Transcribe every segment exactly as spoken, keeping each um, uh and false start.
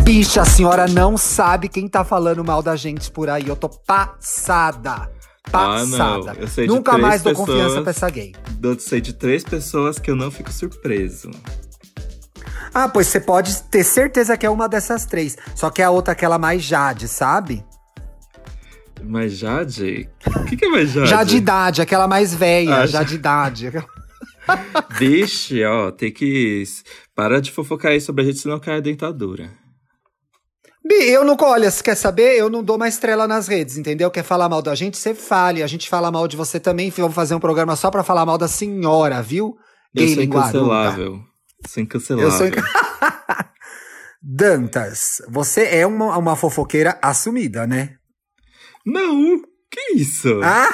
Bicha, a senhora não sabe quem tá falando mal da gente por aí. Eu tô passada. Passada. Ah, não. Eu sei Nunca de três mais dou pessoas, confiança pra essa gay. Eu sei de três pessoas que eu não fico surpreso. Ah, pois você pode ter certeza que é uma dessas três. Só que a outra é aquela mais Jade, sabe? Mas Jade? O que, que é mais Jade? Já de idade, aquela mais velha, Ah, já já- de idade. Vixe, ó, tem que… Para de fofocar aí sobre a gente, senão cai a dentadura. Bi, eu não… Olha, se quer saber, eu não dou mais estrela nas redes, entendeu? Quer falar mal da gente, você fale. A gente fala mal de você também. Vamos fazer um programa só pra falar mal da senhora, viu? Eu Gay sou linguaruda. incancelável. Sou incancelável. Eu sou inc- Dantas, você é uma, uma fofoqueira assumida, né? Não, que isso? Ah!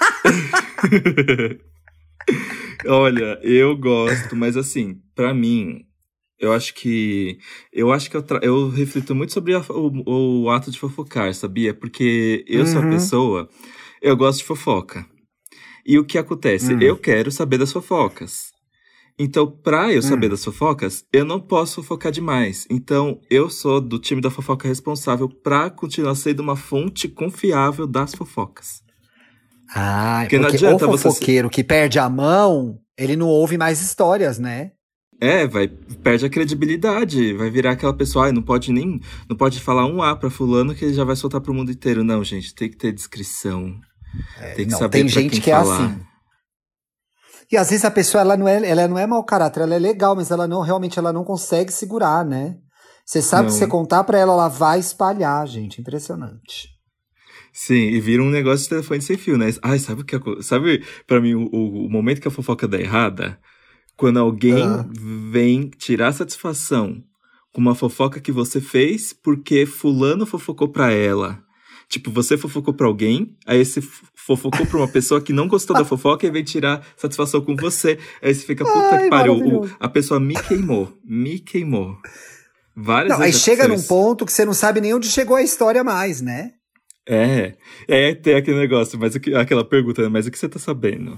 Olha, eu gosto, mas assim, pra mim, eu acho que… Eu acho que eu, tra- eu reflito muito sobre a- o, o ato de fofocar, sabia? Porque eu sou a Uhum. pessoa… Eu gosto de fofoca. E o que acontece? Hum. Eu quero saber das fofocas. Então, pra eu saber Hum. das fofocas, eu não posso fofocar demais. Então, eu sou do time da fofoca responsável pra continuar sendo uma fonte confiável das fofocas. Ah, Porque porque, não adianta o você fofoqueiro que perde a mão, ele não ouve mais histórias, né? É, vai, perde a credibilidade, vai virar aquela pessoa, ai, não pode nem, não pode falar um A pra fulano que ele já vai soltar pro mundo inteiro. Não, gente, tem que ter discrição, tem que não, saber tem pra gente quem que é falar. assim. E às vezes a pessoa, ela não é, ela não é mau caráter, ela é legal, mas ela não, realmente, ela não consegue segurar, né? Você sabe Não. que você contar pra ela, ela vai espalhar, gente, impressionante. Sim, e vira um negócio de telefone sem fio, né? Ai, sabe o que, aco- sabe pra mim o, o- o momento que a fofoca dá errada? Quando alguém Ah. vem tirar satisfação com uma fofoca que você fez porque fulano fofocou pra ela. Tipo, você fofocou pra alguém, aí você f- fofocou pra uma pessoa que não gostou da fofoca e vem tirar satisfação com você. Aí você fica, puta Ai, que pariu, o- maravilhoso. a pessoa me queimou, me queimou. Várias Não, aí vezes chega num aconteceu isso. ponto que você não sabe nem onde chegou a história mais, né? É, é, tem aquele negócio, mas o que, aquela pergunta, né? Mas o que você tá sabendo?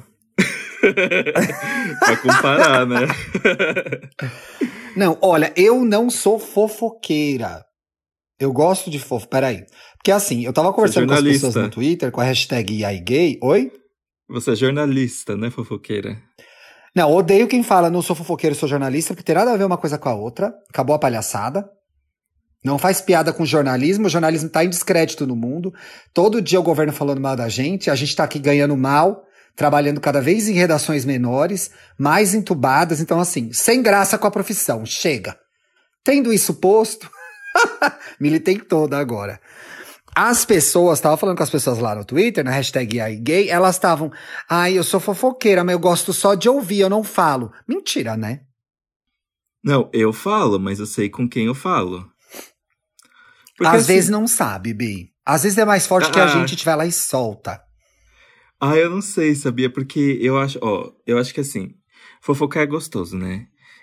Pra comparar, né? Não, olha, eu não sou fofoqueira. Eu gosto de fofo. Peraí. Porque assim, eu tava conversando com as jornalista. pessoas no Twitter com a hashtag E aí gay. Oi? Você é jornalista, né, fofoqueira? Não, odeio quem fala não sou fofoqueiro, sou jornalista, porque tem nada a ver uma coisa com a outra. Acabou a palhaçada. Não faz piada com jornalismo. O jornalismo tá em descrédito no mundo. Todo dia o governo falando mal da gente. A gente tá aqui ganhando mal, trabalhando cada vez em redações menores, mais entubadas. Então, assim, sem graça com a profissão. Chega. Tendo isso posto, militei toda agora. As pessoas, tava falando com as pessoas lá no Twitter, na hashtag E aí gay, elas estavam, ai, eu sou fofoqueira, mas eu gosto só de ouvir, eu não falo. Mentira, né? Não, eu falo, mas eu sei com quem eu falo. Porque, Às assim, vezes não sabe, Bi. Às vezes é mais forte que a Ah. gente tiver lá e solta. Ah, eu não sei, sabia? Porque eu acho, ó, eu acho que assim, fofocar é gostoso, né?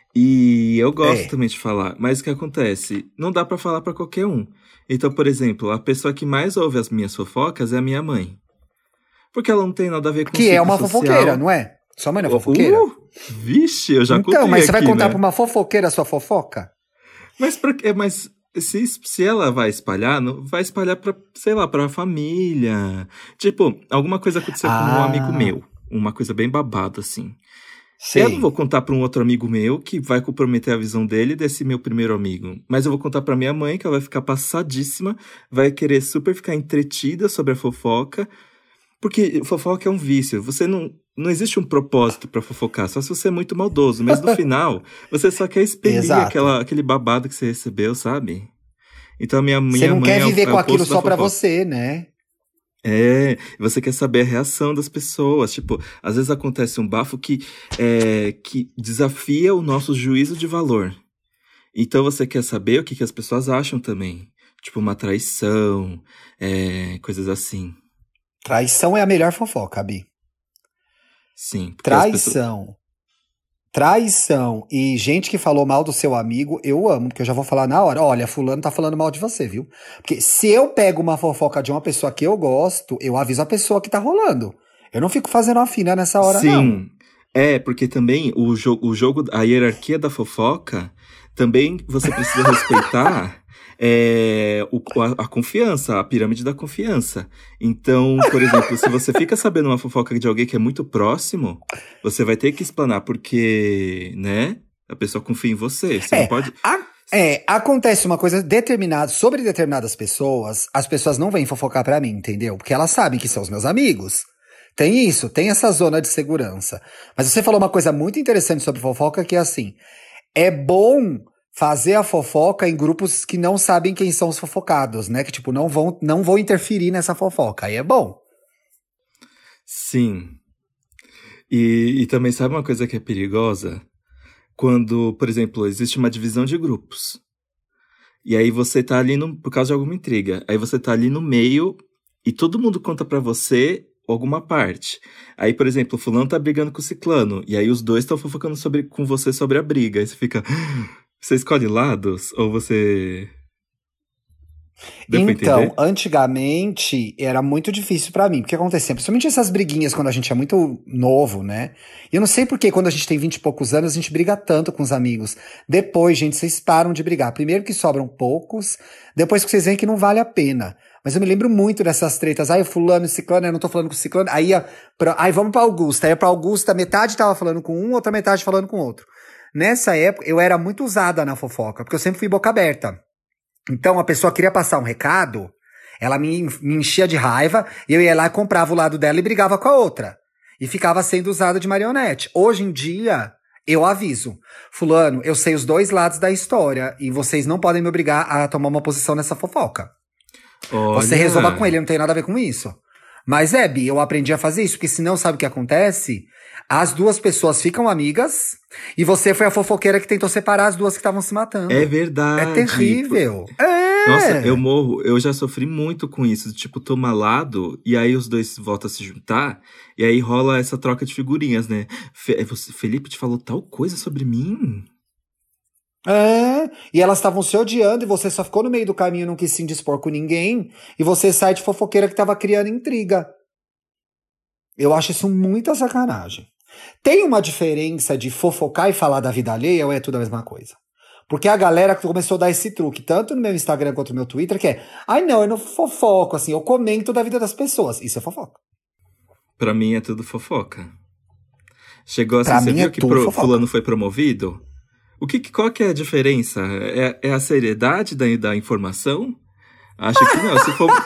E eu gosto É. também de falar, mas o que acontece? Não dá pra falar pra qualquer um. Então, por exemplo, a pessoa que mais ouve as minhas fofocas é a minha mãe. Porque ela não tem nada a ver com Que é ciclo uma social. fofoqueira, não é? Sua mãe não é fofoqueira? Uh, vixe, eu já então, contei mas você vai aqui, contar né? pra uma fofoqueira a sua fofoca? Mas, pra, quê? Mas se, se ela vai espalhar, não vai espalhar pra, sei lá, pra família. Tipo, alguma coisa aconteceu com um Ah. amigo meu. Uma coisa bem babada, assim. Sei. Eu não vou contar pra um outro amigo meu que vai comprometer a visão dele desse meu primeiro amigo. Mas eu vou contar pra minha mãe, que ela vai ficar passadíssima, vai querer super ficar entretida sobre a fofoca. Porque fofoca é um vício. Você não. Não existe um propósito pra fofocar, só se você é muito maldoso. Mas no final, você só quer expelir Exato. aquela, aquele babado que você recebeu, sabe? Então a minha, minha Você não mãe quer é o- viver é com o aquilo oposto da só pra fofoca. você, né? É, você quer saber a reação das pessoas. Tipo, às vezes acontece um bafo que, é, que desafia o nosso juízo de valor. Então você quer saber o que, que as pessoas acham também. Tipo, uma traição, é, coisas assim. Traição é a melhor fofoca, Bi. Sim. porque as pessoas- Traição. Traição e gente que falou mal do seu amigo, eu amo, porque eu já vou falar na hora. Olha, fulano tá falando mal de você, viu? Porque se eu pego uma fofoca de uma pessoa que eu gosto, eu aviso a pessoa que tá rolando. Eu não fico fazendo uma fina nessa hora, Sim. não. É, porque também o, jo o jogo, a hierarquia da fofoca, também você precisa respeitar é o, a, a confiança, a pirâmide da confiança. Então, por exemplo, se você fica sabendo uma fofoca de alguém que é muito próximo, você vai ter que explanar, porque, né, a pessoa confia em você. Você É, não pode. a- é, acontece uma coisa determinada, sobre determinadas pessoas, as pessoas não vêm fofocar pra mim, entendeu? Porque elas sabem que são os meus amigos. Tem isso, tem essa zona de segurança. Mas você falou uma coisa muito interessante sobre fofoca, que é assim, é bom fazer a fofoca em grupos que não sabem quem são os fofocados, né? Que, tipo, não vão, não vão interferir nessa fofoca. Aí é bom. Sim. E, e também sabe uma coisa que é perigosa? Quando, por exemplo, existe uma divisão de grupos. E aí você tá ali no, por causa de alguma intriga. Aí você tá ali no meio e todo mundo conta pra você alguma parte. Aí, por exemplo, o fulano tá brigando com o ciclano. E aí os dois estão fofocando sobre, com você sobre a briga. Aí você fica... Você escolhe lados? Ou você... Deu pra Então, entender? antigamente era muito difícil pra mim. Porque acontecia, principalmente essas briguinhas quando a gente é muito novo, né? E eu não sei por que quando a gente tem vinte e poucos anos a gente briga tanto com os amigos. Depois, gente, vocês param de brigar. Primeiro que sobram poucos, depois que vocês veem que não vale a pena. Mas eu me lembro muito dessas tretas. Ai, fulano e ciclano, eu não tô falando com o ciclano. Aí, ia pra, aí vamos pra Augusta. Aí pra Augusta, metade tava falando com um, outra metade falando com outro. Nessa época, eu era muito usada na fofoca, porque eu sempre fui boca aberta. Então, a pessoa queria passar um recado, ela me, me enchia de raiva, e eu ia lá e comprava o lado dela e brigava com a outra. E ficava sendo usada de marionete. Hoje em dia, eu aviso. Fulano, eu sei os dois lados da história, e vocês não podem me obrigar a tomar uma posição nessa fofoca. Olha... Você resolva com ele, não tem nada a ver com isso. Mas, é, Bi, eu aprendi a fazer isso, porque senão, sabe o que acontece? As duas pessoas ficam amigas, e você foi a fofoqueira que tentou separar as duas que estavam se matando. É verdade. É terrível. É. Nossa, eu morro, eu já sofri muito com isso, tipo, tomar lado, e aí os dois voltam a se juntar, e aí rola essa troca de figurinhas, né? Fe- você- Felipe te falou tal coisa sobre mim? É, e elas estavam se odiando e você só ficou no meio do caminho, não quis se indispor com ninguém, e você sai de fofoqueira que tava criando intriga. Eu acho isso muita sacanagem. Tem uma diferença de fofocar e falar da vida alheia ou é tudo a mesma coisa? Porque a galera começou a dar esse truque, tanto no meu Instagram quanto no meu Twitter, que é, ai não, eu não fofoco, assim, eu comento da vida das pessoas. Isso é fofoca. Pra mim é tudo fofoca. Chegou assim, Pra você mim viu é que tudo pro- fofoca. fulano foi promovido? O que, que- qual que é a diferença? É, é a seriedade da, da informação? Acho que não, se for...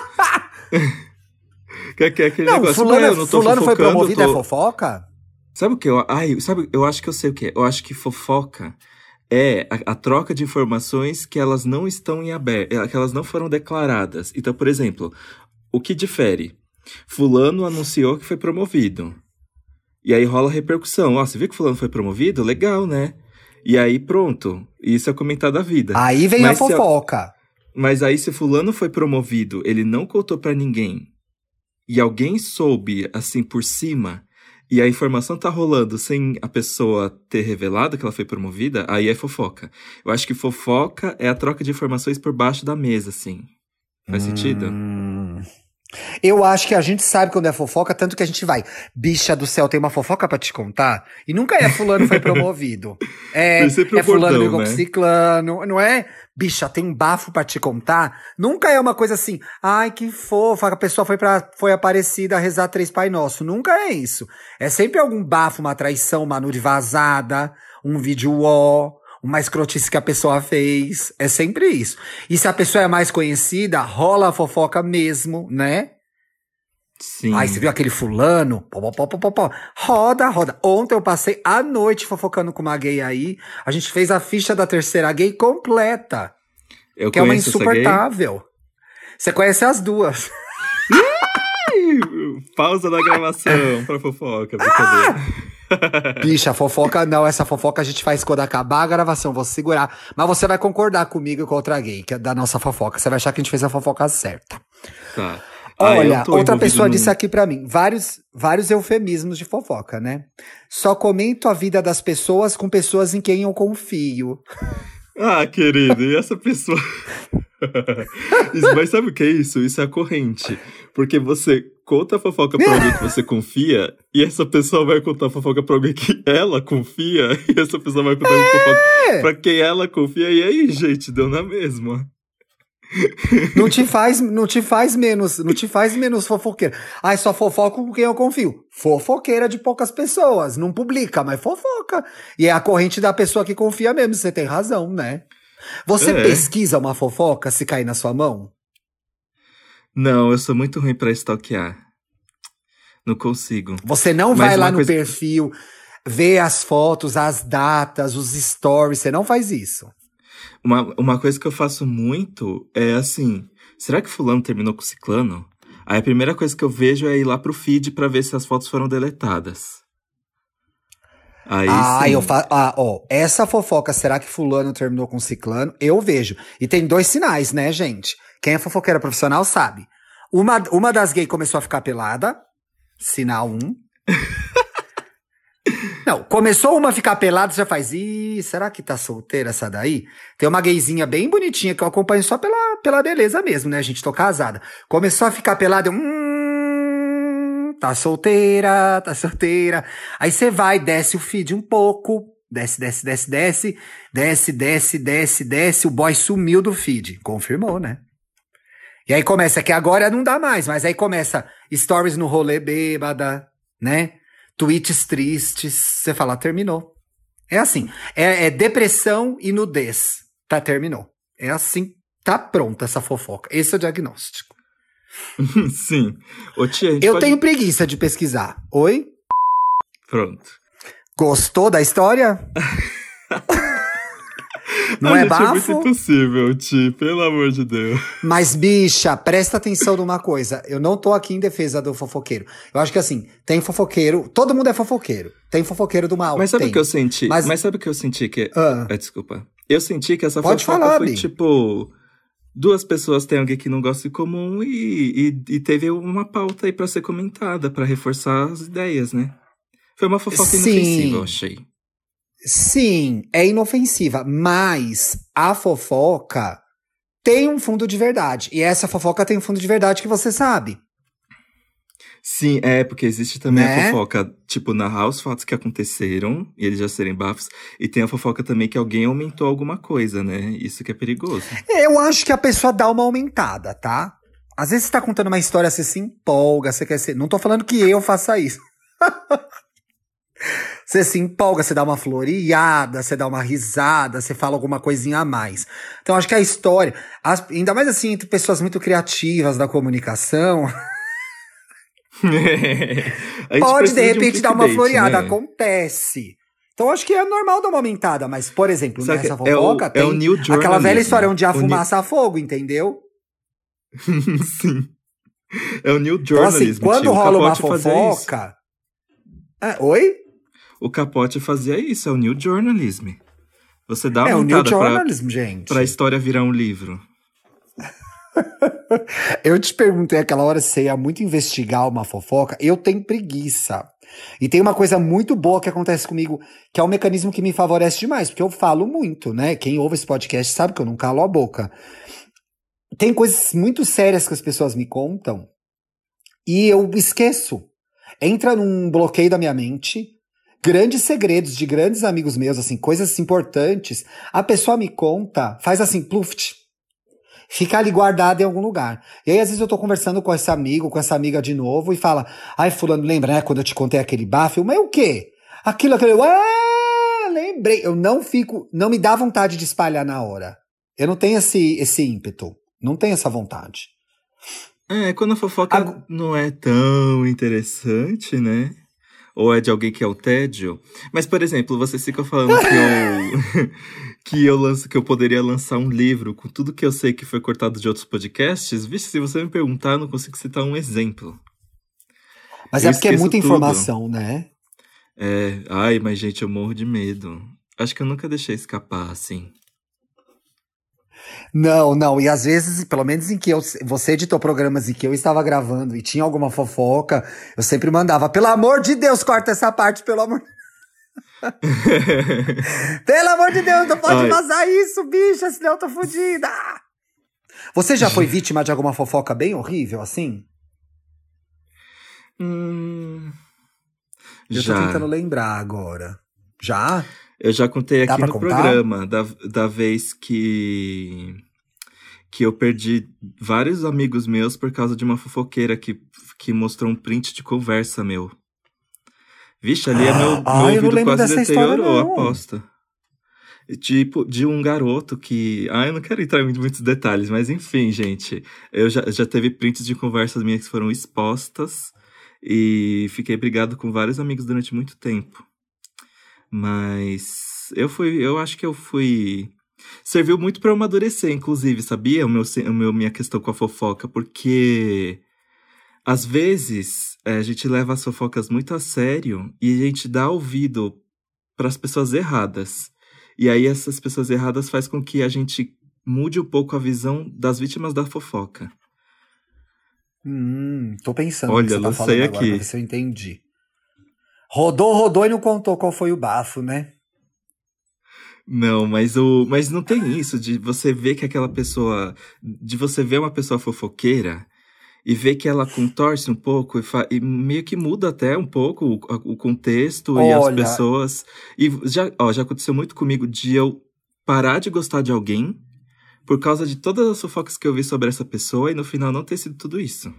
que, que, aquele Não, negócio, fulano, "Ué, eu não tô fulano foi fofocando, promovido, tô-" é fofoca? Sabe o que eu... Ai, sabe, eu acho que eu sei o que é. Eu acho que fofoca é a, a troca de informações que elas não estão em aberto, que elas não foram declaradas. Então, por exemplo, o que difere? Fulano anunciou que foi promovido. E aí rola repercussão. Ó, você viu que fulano foi promovido? Legal, né? E aí pronto. Isso é comentar da vida. Aí vem Mas a se a- fofoca. Mas aí se fulano foi promovido, ele não contou pra ninguém, e alguém soube, assim, por cima, e a informação tá rolando sem a pessoa ter revelado que ela foi promovida, aí é fofoca. Eu acho que fofoca é a troca de informações por baixo da mesa, assim. Faz sentido? Hum. Eu acho que a gente sabe quando é fofoca, tanto que a gente vai. Bicha do céu, tem uma fofoca pra te contar? E nunca é fulano foi promovido. É, Tem sempre o é fulano bordão, brigou com né? ciclano, não é? Bicha, tem um bafo pra te contar? Nunca é uma coisa assim, ai que fofa, a pessoa foi, pra, foi aparecida rezar três Pai Nosso. Nunca é isso. É sempre algum bafo, uma traição, uma nude vazada, um vídeo ó, uma escrotice que a pessoa fez. É sempre isso. E se a pessoa é mais conhecida, rola a fofoca mesmo, né? Sim. Ai, você viu aquele fulano? Pó, pó, pó, pó, pó, pó. Roda, roda. Ontem eu passei a noite fofocando com uma gay aí. A gente fez a ficha da terceira gay completa. Eu Que é uma conheço essa gay. insuportável. Você conhece as duas. Pausa da gravação pra fofoca, brincadeira. Bicha, fofoca não. Essa fofoca a gente faz quando acabar a gravação. Vou segurar. Mas você vai concordar comigo e com outra gay, que é da nossa fofoca. Você vai achar que a gente fez a fofoca certa. Tá. Ah, eu Olha, tô outra envolvido pessoa num- disse aqui pra mim, vários, vários eufemismos de fofoca, né? Só comento a vida das pessoas com pessoas em quem eu confio. Ah, querido, e essa pessoa... Isso, mas sabe o que é isso? Isso é a corrente. Porque você conta a fofoca pra alguém que você confia, e essa pessoa vai contar a fofoca pra alguém que ela confia, e essa pessoa vai contar a fofoca pra quem ela confia, e aí, gente, deu na mesma. Não te faz, não te faz menos, não te faz menos fofoqueira. Ai, só fofoco com quem eu confio. Fofoqueira de poucas pessoas. Não publica, mas fofoca. E é a corrente da pessoa que confia mesmo. Você tem razão, né? Você É. pesquisa uma fofoca se cair na sua mão? Não, eu sou muito ruim pra stalkear. Não consigo. Você não Mas vai lá uma no coisa- perfil, ver as fotos, as datas, os stories. Você não faz isso. Uma, uma coisa que eu faço muito é assim: será que fulano terminou com ciclano? Aí a primeira coisa que eu vejo é ir lá pro feed pra ver se as fotos foram deletadas. Aí Ah, sim. eu faço. Ah, ó, essa fofoca, será que fulano terminou com ciclano? Eu vejo. E tem dois sinais, né, gente? Quem é fofoqueira profissional sabe. Uma, uma das gays começou a ficar pelada. Sinal um. Não, começou uma a ficar pelada, você já faz. Ih, será que tá solteira essa daí? Tem uma gayzinha bem bonitinha que eu acompanho só pela, pela beleza mesmo, né, gente? Tô casada. Começou a ficar pelada, eu. Hum, tá solteira, tá solteira. Aí você vai, desce o feed um pouco. Desce, desce, desce, desce. Desce, desce, desce, desce. O boy sumiu do feed. Confirmou, né? E aí começa, que agora não dá mais, mas aí começa stories no rolê bêbada, né? Tweets tristes, você fala, terminou. É assim, é, é depressão e nudez. Tá, terminou. É assim, tá pronta essa fofoca. Esse é o diagnóstico. Sim. Ô, tia, a gente Eu pode... tenho preguiça de pesquisar. Oi? Pronto. Gostou da história? Não Ai, é gente, é muito bafo? impossível, Ti, pelo amor de Deus. Mas, bicha, presta atenção numa coisa. Eu não tô aqui em defesa do fofoqueiro. Eu acho que assim, tem fofoqueiro. Todo mundo é fofoqueiro. Tem fofoqueiro do mal. Mas sabe o tem. que eu senti? Mas- Mas... sabe o que eu senti que... Ah. Ah, desculpa. Eu senti que essa Pode fofoca falar, foi Bi. tipo... Duas pessoas têm alguém que não gosta em comum e, e, e teve uma pauta aí pra ser comentada, pra reforçar as ideias, né? Foi uma fofoca Sim. inofensiva, eu achei. Sim, é inofensiva, mas a fofoca tem um fundo de verdade. E essa fofoca tem um fundo de verdade que você sabe. Sim, é, porque existe também Né? a fofoca, tipo, narrar os fatos que aconteceram e eles já serem bafos. E tem a fofoca também que alguém aumentou alguma coisa, né? Isso que é perigoso. Eu acho que a pessoa dá uma aumentada, tá? Às vezes você tá contando uma história, você se empolga, você quer ser... Não tô falando que eu faça isso. Você se empolga, você dá uma floreada, você dá uma risada, você fala alguma coisinha a mais. Então, acho que a história, as- ainda mais assim, entre pessoas muito criativas da comunicação, A gente pode, de precisa um repente, dar uma clickbait, floreada. né? Acontece. Então, acho que é normal dar uma aumentada. Mas, por exemplo, Só nessa que é o- fofoca é tem o new aquela velha journalism. história onde há O new- fumaça a fogo, entendeu? Sim. É o new Então, assim, journalism, quando tio. O rola uma Capote fazia isso. fofoca... Ah, oi? O Capote fazia isso, é o new journalism. Você dá uma É o new aumentada pra, journalism, gente. pra história virar um livro. Eu te perguntei aquela hora se você ia muito investigar uma fofoca. Eu tenho preguiça. E tem uma coisa muito boa que acontece comigo, que é um mecanismo que me favorece demais, porque eu falo muito, né? Quem ouve esse podcast sabe que eu não calo a boca. Tem coisas muito sérias que as pessoas me contam e eu esqueço. Entra num bloqueio da minha mente, grandes segredos de grandes amigos meus, assim, coisas importantes. A pessoa me conta, faz assim, pluft. Fica ali guardado em algum lugar. E aí, às vezes, eu tô conversando com esse amigo, com essa amiga de novo, e fala, ai, fulano, lembra, né, quando eu te contei aquele bafo? Eu, mas o quê? Aquilo, aquele, ah, lembrei. Eu não fico, não me dá vontade de espalhar na hora. Eu não tenho esse, esse ímpeto. Não tenho essa vontade. É, quando a fofoca Agu- não é tão interessante, né? Ou é de alguém que é o tédio. Mas, por exemplo, vocês ficam falando que eu, que eu lanço, que eu poderia lançar um livro com tudo que eu sei que foi cortado de outros podcasts. Vixe, se você me perguntar, eu não consigo citar um exemplo. Mas Eu é porque é esqueço muita tudo. informação, né? É, ai, mas gente, eu morro de medo. Acho que eu nunca deixei escapar, assim. Não, não. E às vezes, pelo menos em que eu, você editou programas em que eu estava gravando e tinha alguma fofoca, eu sempre mandava, pelo amor de Deus, corta essa parte, pelo amor. Pelo amor de Deus, não pode Ai. vazar isso, bicha, senão eu tô fodida. Você já foi vítima de alguma fofoca bem horrível, assim? Hum, Eu já. tô tentando lembrar agora. Já? Eu já contei Dá aqui pra no contar? programa da, da vez que que eu perdi vários amigos meus por causa de uma fofoqueira que, que mostrou um print de conversa meu. Vixe, ali é meu, Ah, meu eu não ouvido lembro quase dessa história, deteriorou, não. aposta. Tipo, de um garoto que... Ah, eu não quero entrar em muitos detalhes, mas enfim, gente. Eu já, já teve prints de conversas minhas que foram expostas e fiquei brigado com vários amigos durante muito tempo. Mas eu fui... Eu acho que eu fui... Serviu muito pra eu amadurecer, inclusive, sabia? O meu, o meu, minha questão com a fofoca, porque... Às vezes, a gente leva as fofocas muito a sério e a gente dá ouvido pras pessoas erradas. E aí essas pessoas erradas faz com que a gente mude um pouco a visão das vítimas da fofoca. Hum, tô pensando no que Olha, você tá lancei falando agora, pra aqui. ver se eu entendi. Rodou, rodou e não contou qual foi o bafo, né? Não, mas, o, mas não tem isso de você ver que aquela pessoa... De você ver uma pessoa fofoqueira e ver que ela contorce um pouco e, fa, e meio que muda até um pouco o, o contexto e as Olha, pessoas. E já, ó, já aconteceu muito comigo de eu parar de gostar de alguém por causa de todas as fofocas que eu vi sobre essa pessoa e no final não ter sido tudo isso.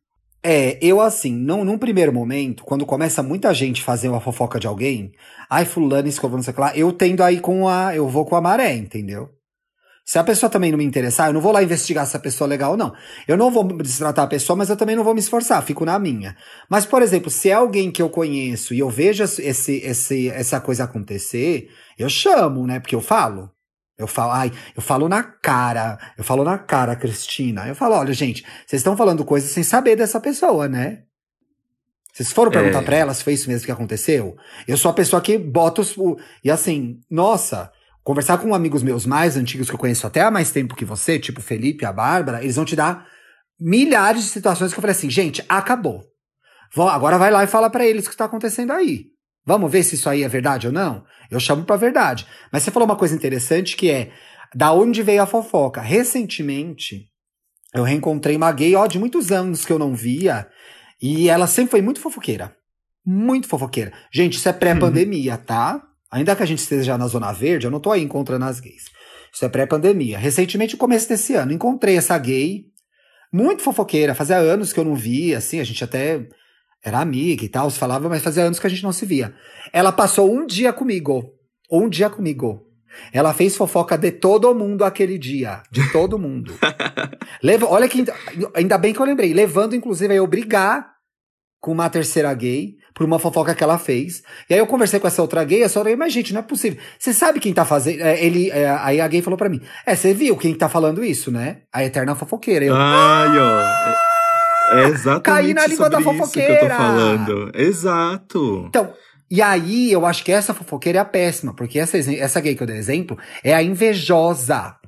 é, eu assim, não, num primeiro momento, quando começa muita gente fazer uma fofoca de alguém, ai, fulano, escovando, não sei o que lá, eu tendo aí com a, eu vou com a maré, entendeu? Se a pessoa também não me interessar, eu não vou lá investigar se a pessoa é legal ou não. Eu não vou destratar a pessoa, mas eu também não vou me esforçar, fico na minha. Mas, por exemplo, se é alguém que eu conheço e eu vejo esse, esse, essa coisa acontecer, eu chamo, né? Porque eu falo. Eu falo, ai, eu falo na cara, eu falo na cara, Cristina. Eu falo, olha, gente, vocês estão falando coisas sem saber dessa pessoa, né? Vocês foram perguntar pra É, ela se foi isso mesmo que aconteceu? Eu sou a pessoa que bota os... o- E assim, nossa, conversar com amigos meus mais antigos que eu conheço até há mais tempo que você, tipo o Felipe, a Bárbara, eles vão te dar milhares de situações que eu falei assim, gente, acabou. Vão, agora vai lá e fala pra eles o que tá acontecendo aí. Vamos ver se isso aí é verdade ou não? Eu chamo pra verdade. Mas você falou uma coisa interessante que é, da onde veio a fofoca? Recentemente, eu reencontrei uma gay, ó, de muitos anos que eu não via, e ela sempre foi muito fofoqueira. Muito fofoqueira. Gente, isso é pré-pandemia, tá? Ainda que a gente esteja na Zona Verde, eu não tô aí encontrando as gays. Isso é pré-pandemia. Recentemente, no começo desse ano, encontrei essa gay, muito fofoqueira. Fazia anos que eu não via, assim, a gente até era amiga e tal, se falava, mas fazia anos que a gente não se via. Ela passou um dia comigo. Um dia comigo. Ela fez fofoca de todo mundo aquele dia. De todo mundo. Leva, olha que ainda, ainda bem que eu lembrei. Levando, inclusive, a eu brigar com uma terceira gay por uma fofoca que ela fez. E aí eu conversei com essa outra gay, essa outra gay, mas gente, não é possível. Você sabe quem tá fazendo? É, ele, é, aí a gay falou pra mim, é, você viu quem tá falando isso, né? A eterna fofoqueira. Eu, ai, ó. É é caí na exatamente língua da sobre isso que eu tô fofoqueira! falando. Exato. Então, e aí eu acho que essa fofoqueira é a péssima, porque essa, exe- essa gay que eu dei exemplo é a invejosa.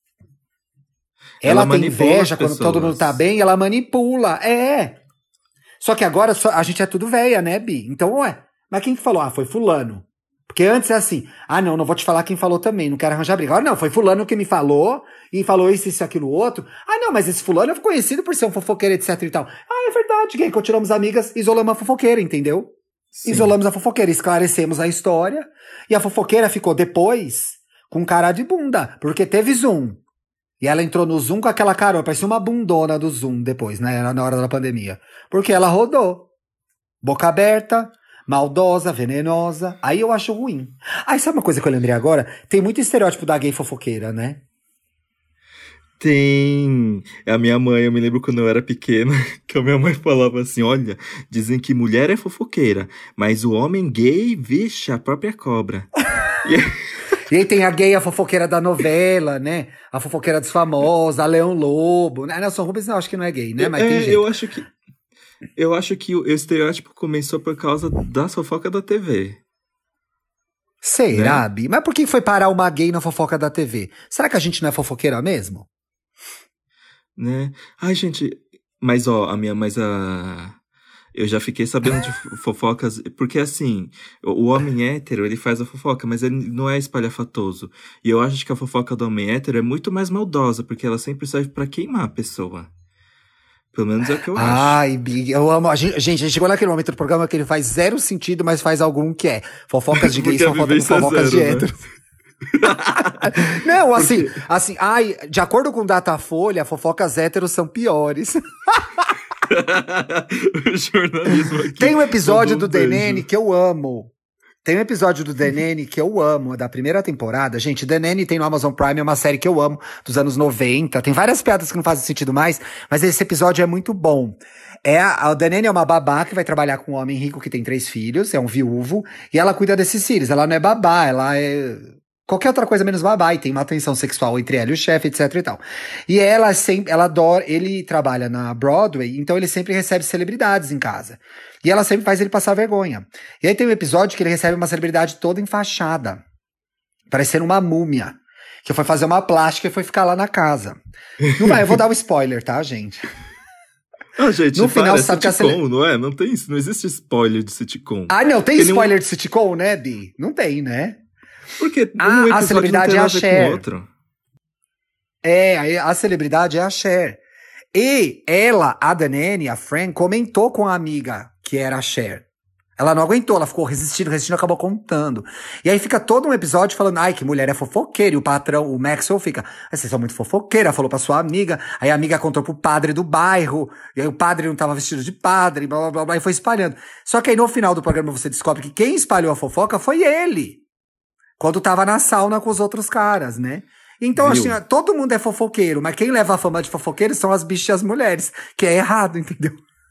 Ela Ela tem manipula as inveja quando todo mundo tá pessoas. bem, ela manipula. É. Só que agora só- a gente é tudo véia, né, Bi? Então, ué, mas quem que falou? Ah, foi fulano. Porque antes é assim, ah, não, não vou te falar quem falou também, não quero arranjar briga. Ah, não, foi fulano que me falou, e falou isso, isso, aquilo, outro. Ah, não, mas esse fulano é conhecido por ser um fofoqueiro, etc e tal. Ah, é verdade, gay, continuamos amigas, isolamos a fofoqueira, entendeu? Sim. Isolamos a fofoqueira, esclarecemos a história, e a fofoqueira ficou depois com cara de bunda, porque teve Zoom. E ela entrou no Zoom com aquela cara, parecia uma bundona do Zoom depois, né, na hora da pandemia. Porque ela rodou. Boca aberta, maldosa, venenosa. Aí eu acho ruim. Aí sabe uma coisa que eu lembrei agora? Tem muito estereótipo da gay fofoqueira, né? Tem. A minha mãe, eu me lembro quando eu era pequena, que a minha mãe falava assim: olha, dizem que mulher é fofoqueira, mas o homem gay, vixe, a própria cobra. E E aí tem a gay, a fofoqueira da novela, né? A fofoqueira dos famosos, a Leão Lobo. Né? Nelson Rubens eu acho que não é gay, né? Mas tem é, eu jeito. acho que. Eu acho que o estereótipo começou por causa da fofoca da T V, Será, né? Bi? Mas por que foi parar uma gay na fofoca da T V? Será que a gente não é fofoqueira mesmo? Né? Ai, gente, mas ó, a minha, mas a eu já fiquei sabendo de fo- fofocas, porque assim, o o homem hétero, ele faz a fofoca, mas ele não é espalhafatoso. E eu acho que a fofoca do homem hétero é muito mais maldosa, porque ela sempre serve pra queimar a pessoa. Pelo menos é o que eu acho. Ai, Bi, eu amo. A gente, gente, a gente chegou naquele momento do programa que ele faz zero sentido, mas faz algum que é. Fofocas de gays, Porque a fofoca, vivência é fofocas de zero, né? héteros. Não, assim, Porque... assim, ai, de acordo com Datafolha, fofocas héteros são piores. O jornalismo aqui. Tem um episódio um do beijo. D N N que eu amo. Tem um episódio do D N N que eu amo, da primeira temporada. Gente, D N N tem no Amazon Prime, é uma série que eu amo, dos anos noventa. Tem várias piadas que não fazem sentido mais, mas esse episódio é muito bom. É a, a D N N é uma babá que vai trabalhar com um homem rico que tem três filhos, é um viúvo, e ela cuida desses filhos. Ela não é babá, ela é qualquer outra coisa menos babá, e tem uma tensão sexual entre ela e o chefe, etc e tal. E ela sempre, ela adora, ele trabalha na Broadway, então ele sempre recebe celebridades em casa. E ela sempre faz ele passar vergonha. E aí tem um episódio que ele recebe uma celebridade toda enfaixada, parecendo uma múmia, que foi fazer uma plástica e foi ficar lá na casa. Não vai, eu vou dar um spoiler, tá, gente? Ah, gente, no final, para, sabe é sitcom, que a cele... não é? Não tem isso, não existe spoiler de sitcom. Ah, não, tem Porque spoiler nenhum... de sitcom, né, Bi? Não tem, né? Porque ah, um a episódio celebridade não tem é a nada a ver Cher. com o outro. É, a celebridade é a Cher. E ela, a D N N, a Fran, comentou com a amiga que era a Cher. Ela não aguentou, ela ficou resistindo, resistindo, acabou contando. E aí fica todo um episódio falando, ai, que mulher é fofoqueira. E o patrão, o Maxwell, fica, vocês são muito fofoqueira, falou pra sua amiga. Aí a amiga contou pro padre do bairro. E aí o padre não tava vestido de padre, blá, blá, blá, blá, e foi espalhando. Só que aí no final do programa você descobre que quem espalhou a fofoca foi ele. Quando tava na sauna com os outros caras, né? Então, assim, todo mundo é fofoqueiro, mas quem leva a fama de fofoqueiro são as bichas e as mulheres, que é errado, entendeu?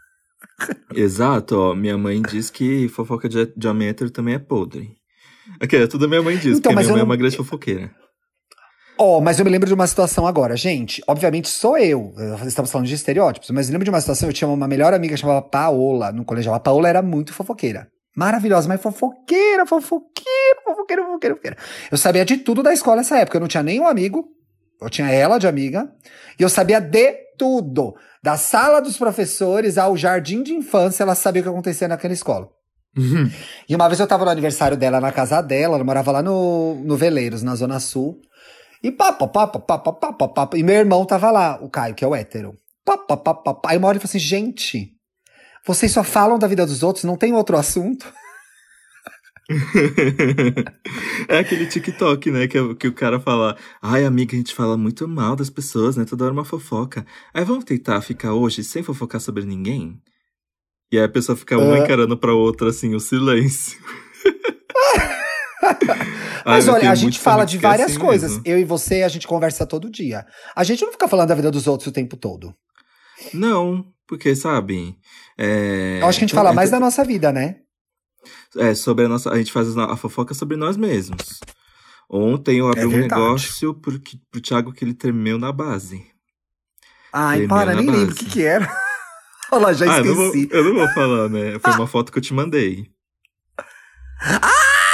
Exato, ó, minha mãe diz que fofoca de, de homem hétero também é podre. Aqui, é tudo a minha mãe diz, então, porque minha mãe não... é uma grande fofoqueira. Ó, oh, mas eu me lembro de uma situação agora, gente, obviamente sou eu, estamos falando de estereótipos, mas eu lembro de uma situação, eu tinha uma melhor amiga chamada Paola, no colegial. A Paola era muito fofoqueira. Maravilhosa, mas fofoqueira, fofoqueira, fofoqueira, fofoqueira, fofoqueira. Eu sabia de tudo da escola nessa época. Eu não tinha nenhum amigo. Eu tinha ela de amiga. E eu sabia de tudo. Da sala dos professores ao jardim de infância, ela sabia o que acontecia naquela escola. Uhum. E uma vez eu tava no aniversário dela, na casa dela. Ela morava lá no, no Veleiros, na Zona Sul. E pá, pá, pá, pá, pá, pá, pá, pá. E meu irmão tava lá, o Caio, que é o hétero. Pá, pá, pá, pá, pá. Aí uma hora ele falou assim, gente... Vocês só falam da vida dos outros, não tem outro assunto? É aquele TikTok, né, que, que o cara fala, ai, amiga, a gente fala muito mal das pessoas, né, toda hora uma fofoca. Aí vamos tentar ficar hoje sem fofocar sobre ninguém? E aí a pessoa fica uma uh... encarando pra outra, assim, o silêncio. Mas ai, olha, a gente fala de várias assim coisas. Mesmo. Eu e você, a gente conversa todo dia. A gente não fica falando da vida dos outros o tempo todo. Não, porque, sabe... É... Eu acho que a gente fala mais da nossa vida, né? É, sobre a nossa... A gente faz a fofoca sobre nós mesmos. Ontem eu abri é um negócio pro, pro Thiago que ele tremeu na base. Ai, tremeu para, nem base. Lembro o que que era. Olha lá, já ah, esqueci. Eu não, vou, eu não vou falar, né? Foi uma foto que eu te mandei. Ah!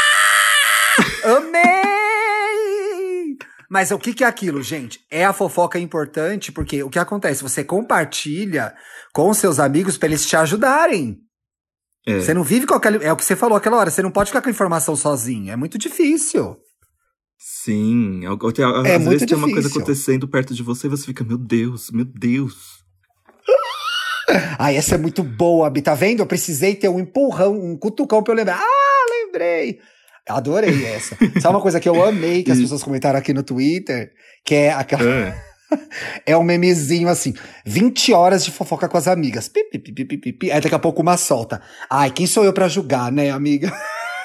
Amei! Mas o que que é aquilo, gente? É a fofoca importante, porque o que acontece? Você compartilha com seus amigos pra eles te ajudarem. É. Você não vive com aquela... É o que você falou aquela hora, você não pode ficar com a informação sozinho. É muito difícil. Sim. Às é vezes muito tem difícil. Uma coisa acontecendo perto de você e você fica, meu Deus, meu Deus. Ai, essa é muito boa, Bi. Tá vendo? Eu precisei ter um empurrão, um cutucão pra eu lembrar. Ah, lembrei! Adorei essa. Sabe uma coisa que eu amei, que as pessoas comentaram aqui no Twitter? Que é aquela... É, é um memezinho assim, vinte horas de fofoca com as amigas. Pi, pi, pi, pi, pi, pi. Aí daqui a pouco uma solta. Ai, quem sou eu pra julgar, né, amiga?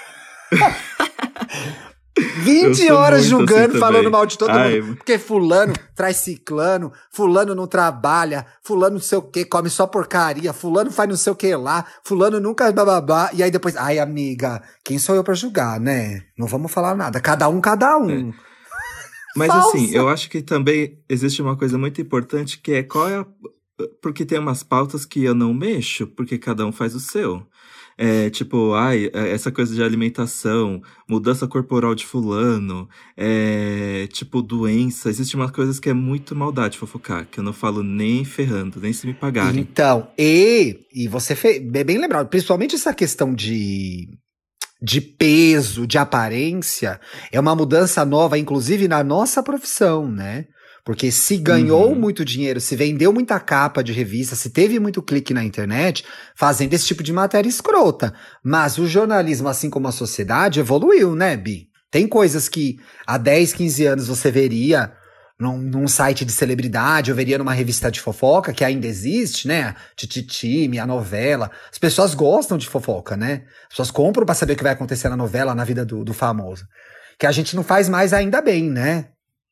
vinte horas julgando, assim falando mal de todo Ai, mundo. Porque fulano traz ciclano, fulano não trabalha, fulano não sei o que, come só porcaria, fulano faz não sei o que lá, fulano nunca bababá. E aí depois, ai amiga, quem sou eu pra julgar, né? Não vamos falar nada, cada um, cada um. É. Mas Falsa. Assim, eu acho que também existe uma coisa muito importante que é qual é a... Porque tem umas pautas que eu não mexo, porque cada um faz o seu. É, tipo, ai, essa coisa de alimentação, mudança corporal de fulano, é, tipo, doença. Existem umas coisas que é muito maldade fofocar, que eu não falo nem ferrando, nem se me pagarem. Então, e, e você fez, bem lembrado, principalmente essa questão de... de peso, de aparência, é uma mudança nova, inclusive na nossa profissão, né? Porque se ganhou uhum. muito dinheiro, se vendeu muita capa de revista, se teve muito clique na internet, fazendo esse tipo de matéria escrota. Mas o jornalismo, assim como a sociedade, evoluiu, né, Bi? Tem coisas que há dez, quinze anos você veria num, num site de celebridade, ou veria numa revista de fofoca, que ainda existe, né? Tititi, a novela. As pessoas gostam de fofoca, né? As pessoas compram pra saber o que vai acontecer na novela, na vida do, do famoso. Que a gente não faz mais ainda bem, né?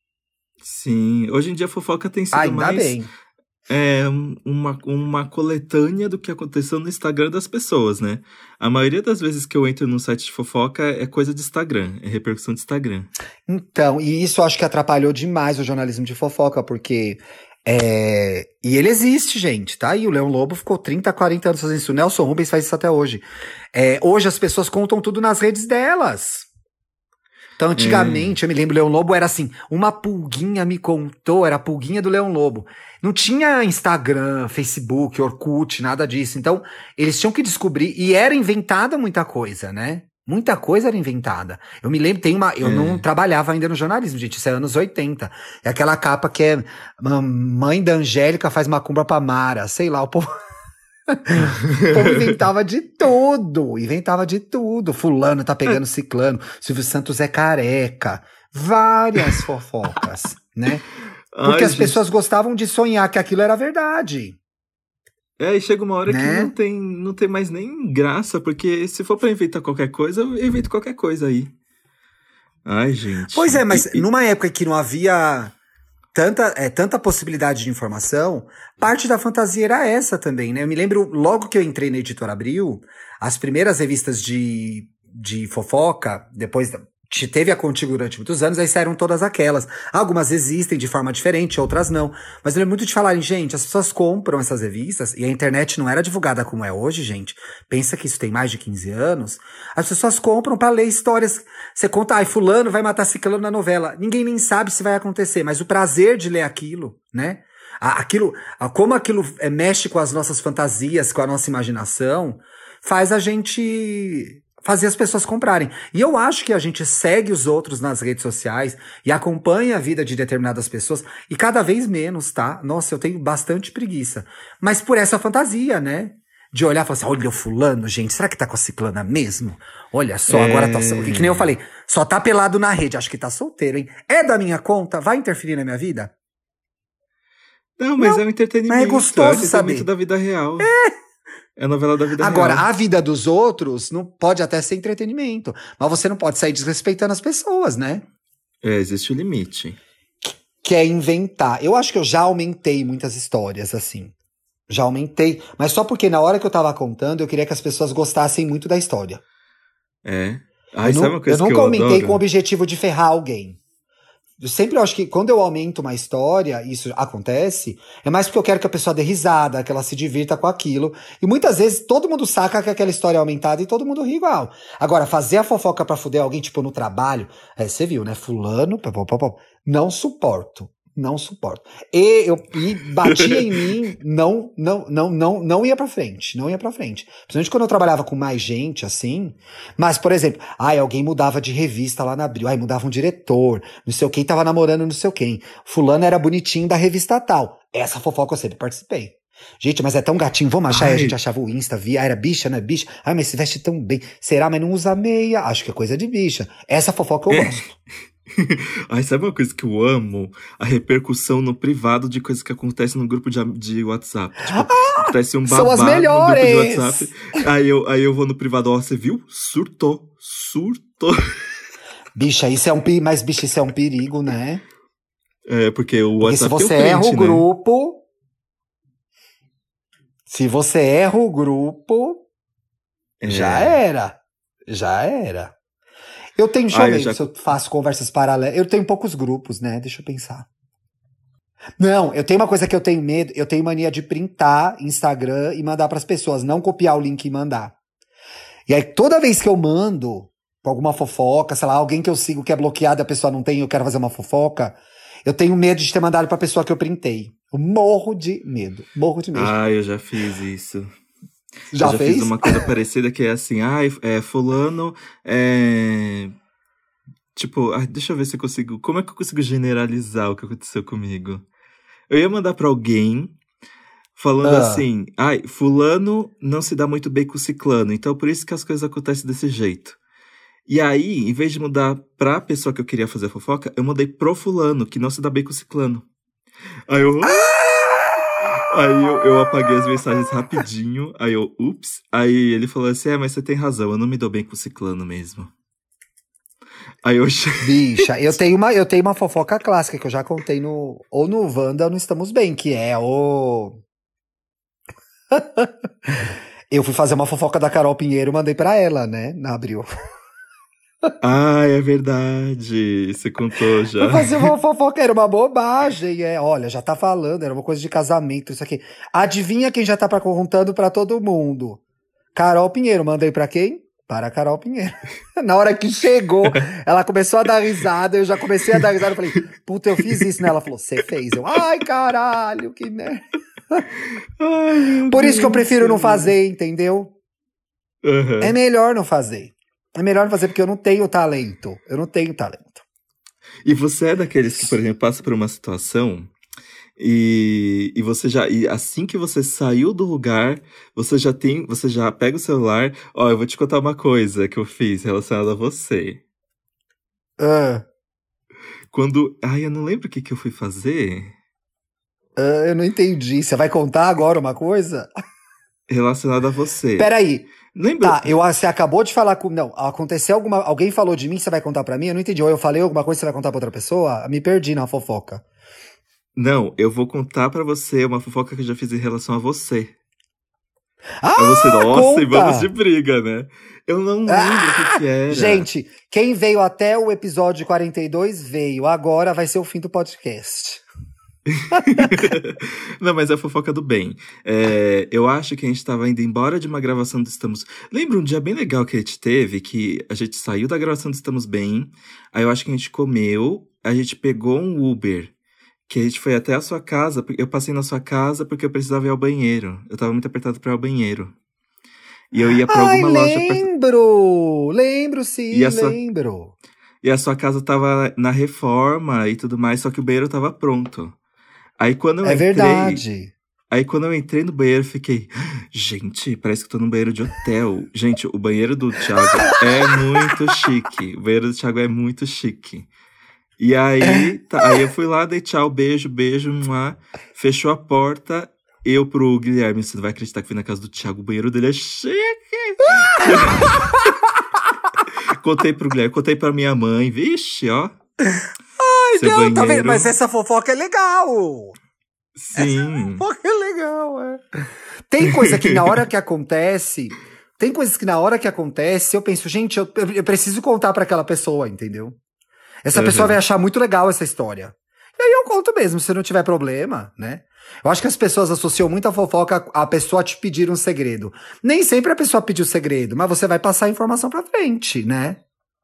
Sim, hoje em dia a fofoca tem sido Ainda mais bem. é, uma, uma coletânea do que aconteceu no Instagram das pessoas, né? A maioria das vezes que eu entro num site de fofoca é coisa de Instagram, é repercussão de Instagram. Então, e isso eu acho que atrapalhou demais o jornalismo de fofoca, porque... É... E ele existe, gente, tá? E o Leão Lobo ficou trinta, quarenta anos fazendo isso. O Nelson Rubens faz isso até hoje. É, hoje as pessoas contam tudo nas redes delas. Então, antigamente, é. eu me lembro, o Leão Lobo era assim, uma pulguinha me contou, era a pulguinha do Leão Lobo. Não tinha Instagram, Facebook, Orkut, nada disso. Então, eles tinham que descobrir, e era inventada muita coisa, né? Muita coisa era inventada. Eu me lembro, tem uma, eu é. não trabalhava ainda no jornalismo, gente, isso é anos oitenta. É aquela capa que é mãe da Angélica faz macumba pra Mara, sei lá, o povo... O povo inventava de tudo, inventava de tudo. Fulano tá pegando ciclano, Silvio Santos é careca. Várias fofocas, né? Porque Ai, as gente... pessoas gostavam de sonhar que aquilo era verdade. É, e chega uma hora né? que não tem, não tem mais nem graça, porque se for pra inventar qualquer coisa, eu invento qualquer coisa aí. Ai, gente. Pois é, mas e, numa época que não havia... Tanta, é, tanta possibilidade de informação, parte da fantasia era essa também, né? Eu me lembro, logo que eu entrei na Editora Abril, as primeiras revistas de, de fofoca, depois teve a Contigo durante muitos anos, aí saíram todas aquelas. Algumas existem de forma diferente, outras não. Mas eu lembro muito de falarem, gente, as pessoas compram essas revistas, e a internet não era divulgada como é hoje, gente. Pensa que isso tem mais de quinze anos. As pessoas compram pra ler histórias. Você conta, ai, fulano vai matar ciclano na novela. Ninguém nem sabe se vai acontecer, mas o prazer de ler aquilo, né? Aquilo, como aquilo mexe com as nossas fantasias, com a nossa imaginação, faz a gente... fazer as pessoas comprarem. E eu acho que a gente segue os outros nas redes sociais e acompanha a vida de determinadas pessoas, e cada vez menos, tá? Nossa, eu tenho bastante preguiça. Mas por essa fantasia, né? De olhar e falar assim, olha o fulano, gente, será que tá com a ciclana mesmo? Olha só, é... agora tá... Que nem eu falei, só tá pelado na rede, acho que tá solteiro, hein? É da minha conta? Vai interferir na minha vida? Não, mas Não, é um entretenimento. Mas é gostoso, é um entretenimento saber. da vida real. É... É a novela da vida Agora, real. a vida dos outros não pode até ser entretenimento. Mas você não pode sair desrespeitando as pessoas, né? É, existe o limite. Que é inventar. Eu acho que eu já aumentei muitas histórias, assim. Já aumentei. Mas só porque na hora que eu tava contando, eu queria que as pessoas gostassem muito da história. É. Ai, eu, sabe nu- uma coisa eu que nunca eu aumentei adoro? com o objetivo de ferrar alguém. Eu sempre acho que quando eu aumento uma história, isso acontece, é mais porque eu quero que a pessoa dê risada, que ela se divirta com aquilo. E muitas vezes todo mundo saca que aquela história é aumentada e todo mundo ri igual. Agora, fazer a fofoca pra fuder alguém, tipo, no trabalho, é, você viu, né? Fulano, pá, pá, pá, pá, não suporto. Não suporto. E eu e batia em mim, não, não, não, não, não ia pra frente. Não ia pra frente. Principalmente quando eu trabalhava com mais gente, assim. Mas, por exemplo, ai, alguém mudava de revista lá na Abril. Ai, mudava um diretor. Não sei quem tava namorando não sei quem. Fulano era bonitinho da revista tal. Essa fofoca eu sempre participei. Gente, mas é tão gatinho, vamos achar? Ai. E a gente achava o Insta, via, ah, era bicha, não é bicha? Ai, mas se veste tão bem. Será, mas não usa meia? Acho que é coisa de bicha. Essa fofoca eu É. gosto. Ai, sabe uma coisa que eu amo? A repercussão no privado de coisas que acontecem no grupo de, am- de WhatsApp. Tipo, acontece um São as babado no grupo de melhores! WhatsApp. Aí eu, aí eu vou no privado, ó, você viu? Surtou. Surtou. Bicha, isso é um perigo, mas bicha, isso é um perigo, né? É, porque o Porque se WhatsApp você tem o erra print, o né? grupo, se você erra o grupo, É. já era. Já era. Eu tenho, deixa Ah, eu eu ver já- se eu faço conversas paralelas. Eu tenho poucos grupos, né? Deixa eu pensar. Não, eu tenho uma coisa que eu tenho medo. Eu tenho mania de printar Instagram e mandar pras pessoas. Não copiar o link e mandar. E aí, toda vez que eu mando pra alguma fofoca, sei lá, alguém que eu sigo que é bloqueado, a pessoa não tem, eu quero fazer uma fofoca, eu tenho medo de ter mandado pra pessoa que eu printei. Eu morro de medo. Morro de medo. Ah, eu já fiz isso. já eu já fez? fiz uma coisa parecida que é assim, ai, é, fulano, é... Tipo, ai, deixa eu ver se eu consigo... Como é que eu consigo generalizar o que aconteceu comigo? Eu ia mandar pra alguém falando Ah. assim, ai, fulano não se dá muito bem com ciclano, então por isso que as coisas acontecem desse jeito. E aí, em vez de mudar pra pessoa que eu queria fazer a fofoca, eu mudei pro fulano, que não se dá bem com o ciclano. Aí eu... Aí eu, eu apaguei as mensagens rapidinho, aí eu, ups. Aí ele falou assim, é, mas você tem razão, eu não me dou bem com o ciclano mesmo. Aí eu... Bicha, eu tenho, uma, eu tenho uma fofoca clássica que eu já contei no... Ou no Wanda ou no Estamos Bem, que é o... Eu fui fazer uma fofoca da Carol Pinheiro, mandei pra ela, né, na Abril. Ah, é verdade, você contou já. Fui fazer uma fofoca, era uma bobagem, é, olha, já tá falando, era uma coisa de casamento, isso aqui. Adivinha quem já tá pra, contando pra todo mundo? Carol Pinheiro, mandei pra quem? Para a Carol Pinheiro. Na hora que chegou, ela começou a dar risada, eu já comecei a dar risada, eu falei, puta, eu fiz isso, né? Ela falou, você fez. Eu, ai, caralho, que merda. Ai, Por isso que eu Deus prefiro não Deus. fazer, entendeu? Uhum. É melhor não fazer. É melhor não fazer porque eu não tenho talento. Eu não tenho talento. E você é daqueles que, por exemplo, passa por uma situação e, e você já, e assim que você saiu do lugar, você já tem, você já pega o celular, ó, eu vou te contar uma coisa que eu fiz relacionada a você. Ah, Quando, ai, eu não lembro o que que eu fui fazer ah, eu não entendi. Você vai contar agora uma coisa? relacionado a você. Peraí. Lembra? Tá, eu, você acabou de falar com... Não, aconteceu alguma... Alguém falou de mim, você vai contar pra mim? Eu não entendi. Ou eu falei alguma coisa, você vai contar pra outra pessoa? Me perdi na fofoca. Não, eu vou contar pra você uma fofoca que eu já fiz em relação a você. Ah, Aí você, nossa, e conta! vamos de briga, né? Eu não lembro o que que era. Gente, quem veio até o episódio quarenta e dois veio. Agora vai ser o fim do podcast. Não, mas é a fofoca do bem. É, eu acho que a gente tava indo embora de uma gravação do Estamos... Lembra um dia bem legal que a gente teve? Que a gente saiu da gravação do Estamos Bem. Aí eu acho que a gente comeu. A gente pegou um Uber. Que a gente foi até a sua casa. Eu passei na sua casa porque eu precisava ir ao banheiro. Eu tava muito apertado pra ir ao banheiro. E eu ia pra Ai, alguma loja... perto- lembro! Lembro, sim, E a sua- lembro. E a sua casa tava na reforma e tudo mais, só que o banheiro tava pronto. Aí quando eu É entrei... verdade. Aí quando eu entrei no banheiro, eu fiquei... Gente, parece que eu tô num banheiro de hotel. Gente, o banheiro do Thiago é muito chique. O banheiro do Thiago é muito chique. E aí, tá, aí eu fui lá, dei tchau, beijo, beijo, lá, fechou a porta. Eu pro Guilherme, você não vai acreditar que fui na casa do Thiago, o banheiro dele é chique. Contei pro Guilherme, contei pra minha mãe, vixe, ó. Ai, Seu não, tá banheiro- vendo? Mas essa fofoca é legal. Sim. Fofoca é legal, é. Tem coisa que na hora que acontece... Tem coisas que na hora que acontece, eu penso, gente, eu, eu preciso contar pra aquela pessoa, entendeu? Essa Uhum. pessoa vai achar muito legal essa história. E aí eu conto mesmo, se não tiver problema, né? Eu acho que as pessoas associam muito a fofoca a pessoa te pedir um segredo. Nem sempre a pessoa pediu segredo, mas você vai passar a informação pra frente, né?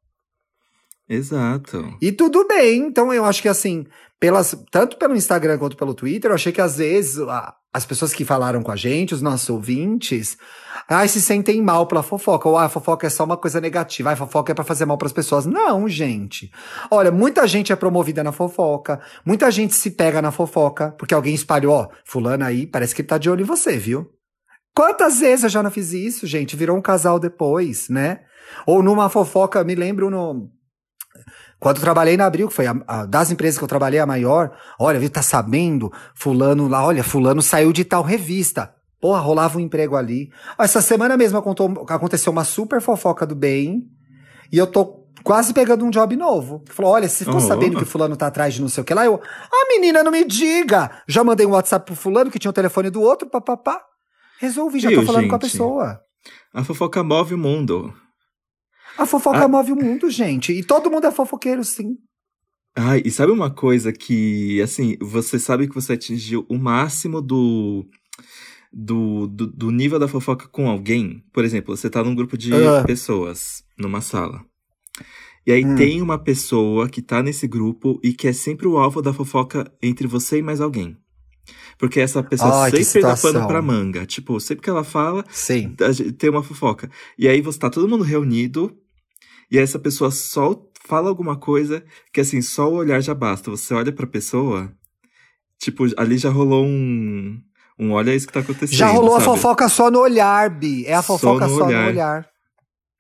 Exato. E tudo bem, então eu acho que assim, pelas, tanto pelo Instagram quanto pelo Twitter, eu achei que às vezes a, as pessoas que falaram com a gente, os nossos ouvintes, ai, se sentem mal pela fofoca, ou ah, a fofoca é só uma coisa negativa, ah, a fofoca é pra fazer mal pras pessoas. Não, gente. Olha, muita gente é promovida na fofoca, muita gente se pega na fofoca, porque alguém espalhou, ó, fulano aí, parece que ele tá de olho em você, viu? Quantas vezes eu já não fiz isso, gente? Virou um casal depois, né? Ou numa fofoca, me lembro no... Quando eu trabalhei na Abril, que foi a, a, das empresas que eu trabalhei a maior, olha, viu, tá sabendo? Fulano lá, olha, fulano saiu de tal revista. Porra, rolava um emprego ali. Essa semana mesmo contou, aconteceu uma super fofoca do bem, e eu tô quase pegando um job novo. Falou, olha, você ficou Oh. sabendo que o fulano tá atrás de não sei o que lá? Eu, ah, menina, não me diga! Já mandei um WhatsApp pro fulano, que tinha o telefone do outro, papapá. Resolvi, já Viu, tô falando com a gente? pessoa. A fofoca move o mundo. A fofoca Ah. move o mundo, gente. E todo mundo é fofoqueiro, sim. Ai, e sabe uma coisa que, assim, você sabe que você atingiu o máximo do, do, do, do nível da fofoca com alguém? Por exemplo, você tá num grupo de Ah. pessoas, numa sala. E aí Hum. tem uma pessoa que tá nesse grupo e que é sempre o alvo da fofoca entre você e mais alguém. Porque essa pessoa Ai, que sempre dá situação. pano pra manga. Tipo, sempre que ela fala, Sim. a gente tem uma fofoca. E aí você tá todo mundo reunido, e essa pessoa só fala alguma coisa que, assim, só o olhar já basta. Você olha pra pessoa, tipo, ali já rolou um... um olha isso que tá acontecendo, Já rolou sabe? a fofoca só no olhar, Bi. É a Só fofoca no só olhar. no olhar.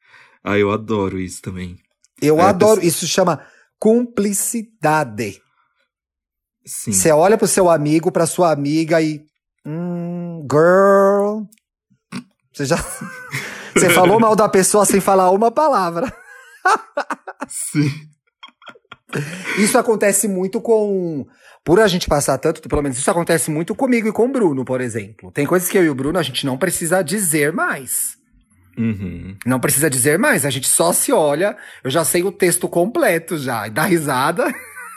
Ah, eu adoro isso também. Eu Aí a adoro. pessoa- Isso chama cumplicidade. Sim. Você olha pro seu amigo, pra sua amiga e. Hum, girl. Você já. Você falou mal da pessoa sem falar uma palavra. Sim. Isso acontece muito com. Por a gente passar tanto, pelo menos isso acontece muito comigo e com o Bruno, por exemplo. Tem coisas que eu e o Bruno a gente não precisa dizer mais. Uhum. Não precisa dizer mais, a gente só se olha. Eu já sei o texto completo já. E dá risada.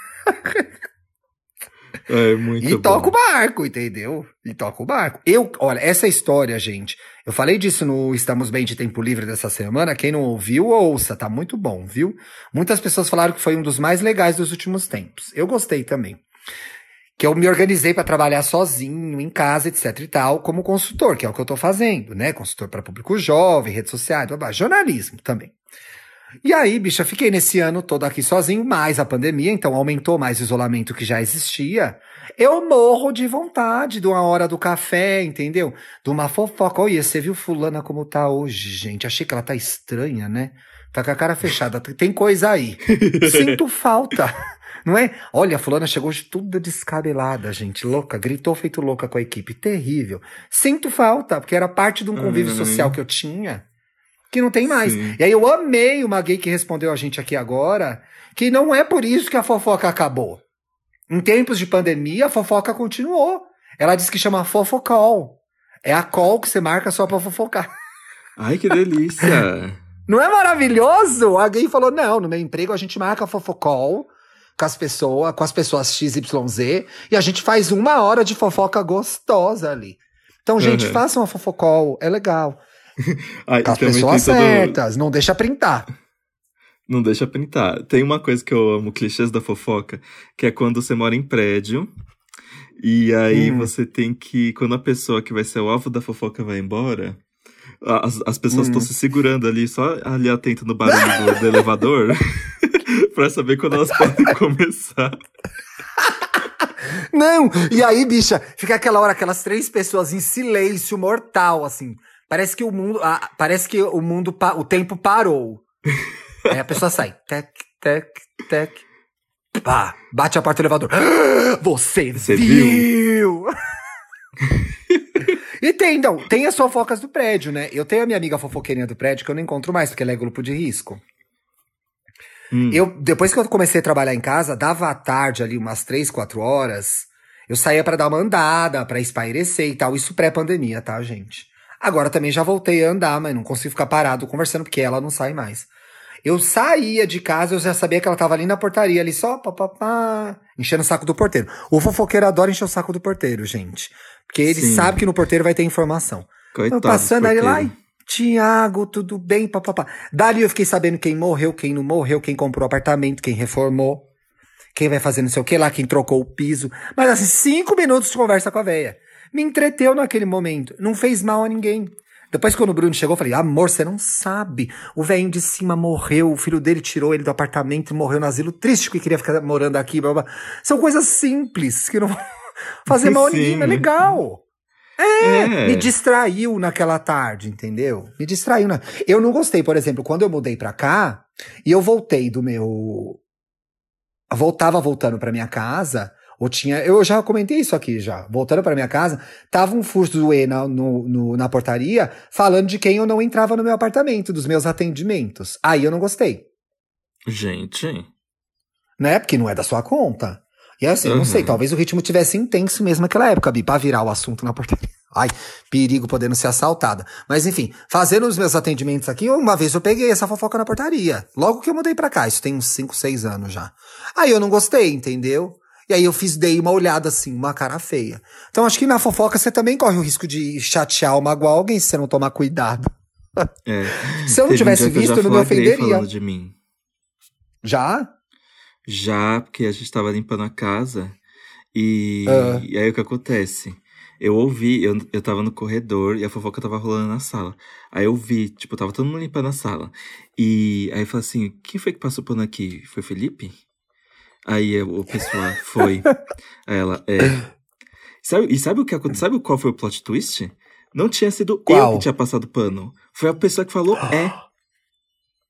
É muito E bom. toca o barco, entendeu? E toca o barco. Eu, olha, essa história, gente. Eu falei disso no Estamos Bem de Tempo Livre dessa semana. Quem não ouviu, ouça. Tá muito bom, viu? Muitas pessoas falaram que foi um dos mais legais dos últimos tempos. Eu gostei também. Que eu me organizei pra trabalhar sozinho, em casa, etc e tal, como consultor, que é o que eu tô fazendo, né? Consultor para público jovem, redes sociais, blá, blá, jornalismo também. E aí, bicha, fiquei nesse ano todo aqui sozinho, mais a pandemia, então aumentou mais o isolamento que já existia. Eu morro de vontade de uma hora do café, entendeu? De uma fofoca. Olha, você viu fulana como tá hoje, gente? Achei que ela tá estranha, né? Tá com a cara fechada. Tem coisa aí. Sinto falta. Não é? Olha, a fulana chegou hoje toda descabelada, gente. Louca, gritou feito louca com a equipe. Terrível. Sinto falta, porque era parte de um convívio Ai. social que eu tinha. Que não tem mais. Sim. E aí eu amei uma gay que respondeu a gente aqui agora, que não é por isso que a fofoca acabou. Em tempos de pandemia, a fofoca continuou. Ela disse que chama fofocall. É a call que você marca só pra fofocar. Ai, que delícia. Não é maravilhoso? A gay falou, não, no meu emprego a gente marca fofocall com as pessoas, com as pessoas X Y Z, e a gente faz uma hora de fofoca gostosa ali. Então, gente, Uhum. façam a fofocall, é legal. Ai, Com as e também pessoas tem todo- certas, não deixa printar. Não deixa printar. Tem uma coisa que eu amo, clichês da fofoca, que é quando você mora em prédio, e aí Hum. você tem que, quando a pessoa que vai ser o alvo da fofoca vai embora, as, as pessoas estão Hum. se segurando ali, só ali atento no barulho do, do elevador, pra saber quando elas podem começar. Não, e aí, bicha, fica aquela hora, aquelas três pessoas em silêncio mortal, assim. Parece que o mundo, ah, parece que o mundo, pa- o tempo parou. Aí a pessoa sai, tec, tec, tec, pá, bate a porta do elevador. Ah, Você, Você viu? E tem, não, tem as fofocas do prédio, né? Eu tenho a minha amiga fofoqueirinha do prédio que eu não encontro mais, porque ela é grupo de risco. Hum. Eu, depois que eu comecei a trabalhar em casa, dava à tarde ali umas três, quatro horas, eu saía pra dar uma andada, pra espairecer e tal, isso pré-pandemia, tá, gente? Agora também já voltei a andar, mas não consigo ficar parado conversando, porque ela não sai mais. Eu saía de casa, eu já sabia que ela tava ali na portaria, ali só, pá, pá, pá, enchendo o saco do porteiro. O fofoqueiro adora encher o saco do porteiro, gente. Porque ele Sim. sabe que no porteiro vai ter informação. Coitado Eu passando dos ali lá, porteiros. e, Tiago, tudo bem, papapá. Dali eu fiquei sabendo quem morreu, quem não morreu, quem comprou apartamento, quem reformou, quem vai fazer não sei o que lá, quem trocou o piso. Mas assim, cinco minutos de conversa com a véia. Me entreteu naquele momento. Não fez mal a ninguém. Depois quando o Bruno chegou, eu falei, amor, você não sabe. O velhinho de cima morreu, o filho dele tirou ele do apartamento e morreu no asilo. Triste que queria ficar morando aqui, blá, blá. São coisas simples, que não vão fazer mal a ninguém, Sim. mas é legal. É. Me distraiu naquela tarde, entendeu? Me distraiu. Na... Eu não gostei, por exemplo, quando eu mudei pra cá, e eu voltei do meu... Eu voltava voltando pra minha casa, ou tinha... Eu já comentei isso aqui já. Voltando pra minha casa, tava um fursuê na, no, no, na portaria, falando de quem eu não entrava no meu apartamento, dos meus atendimentos. Aí eu não gostei, Gente. né? Porque não é da sua conta. E assim, eu não Uhum. sei, talvez o ritmo tivesse intenso mesmo naquela época, Bi, pra virar o assunto na portaria. Ai, perigo podendo ser assaltada. Mas enfim, fazendo os meus atendimentos aqui, uma vez eu peguei essa fofoca na portaria. Logo que eu mudei pra cá, isso tem uns cinco, seis anos já. Aí eu não gostei, entendeu? E aí eu fiz, dei uma olhada assim, uma cara feia. Então acho que na fofoca você também corre o risco de chatear ou magoar alguém se você não tomar cuidado. É. Se eu não Teve um tivesse dia que eu já visto, eu não me flagrei ofenderia. falando de mim. Já? Já, porque a gente tava limpando a casa e, Ah. e aí o que acontece? Eu ouvi, eu, eu tava no corredor e a fofoca tava rolando na sala. Aí eu vi, tipo, tava todo mundo limpando a sala. E aí eu falei assim, quem foi que passou pano aqui? Foi o Felipe? Aí eu- o pessoal foi. Aí ela, é. Sabe, e sabe o que aconteceu? Sabe qual foi o plot twist? Não tinha sido eu Qual? que tinha passado pano. Foi a pessoa que falou é.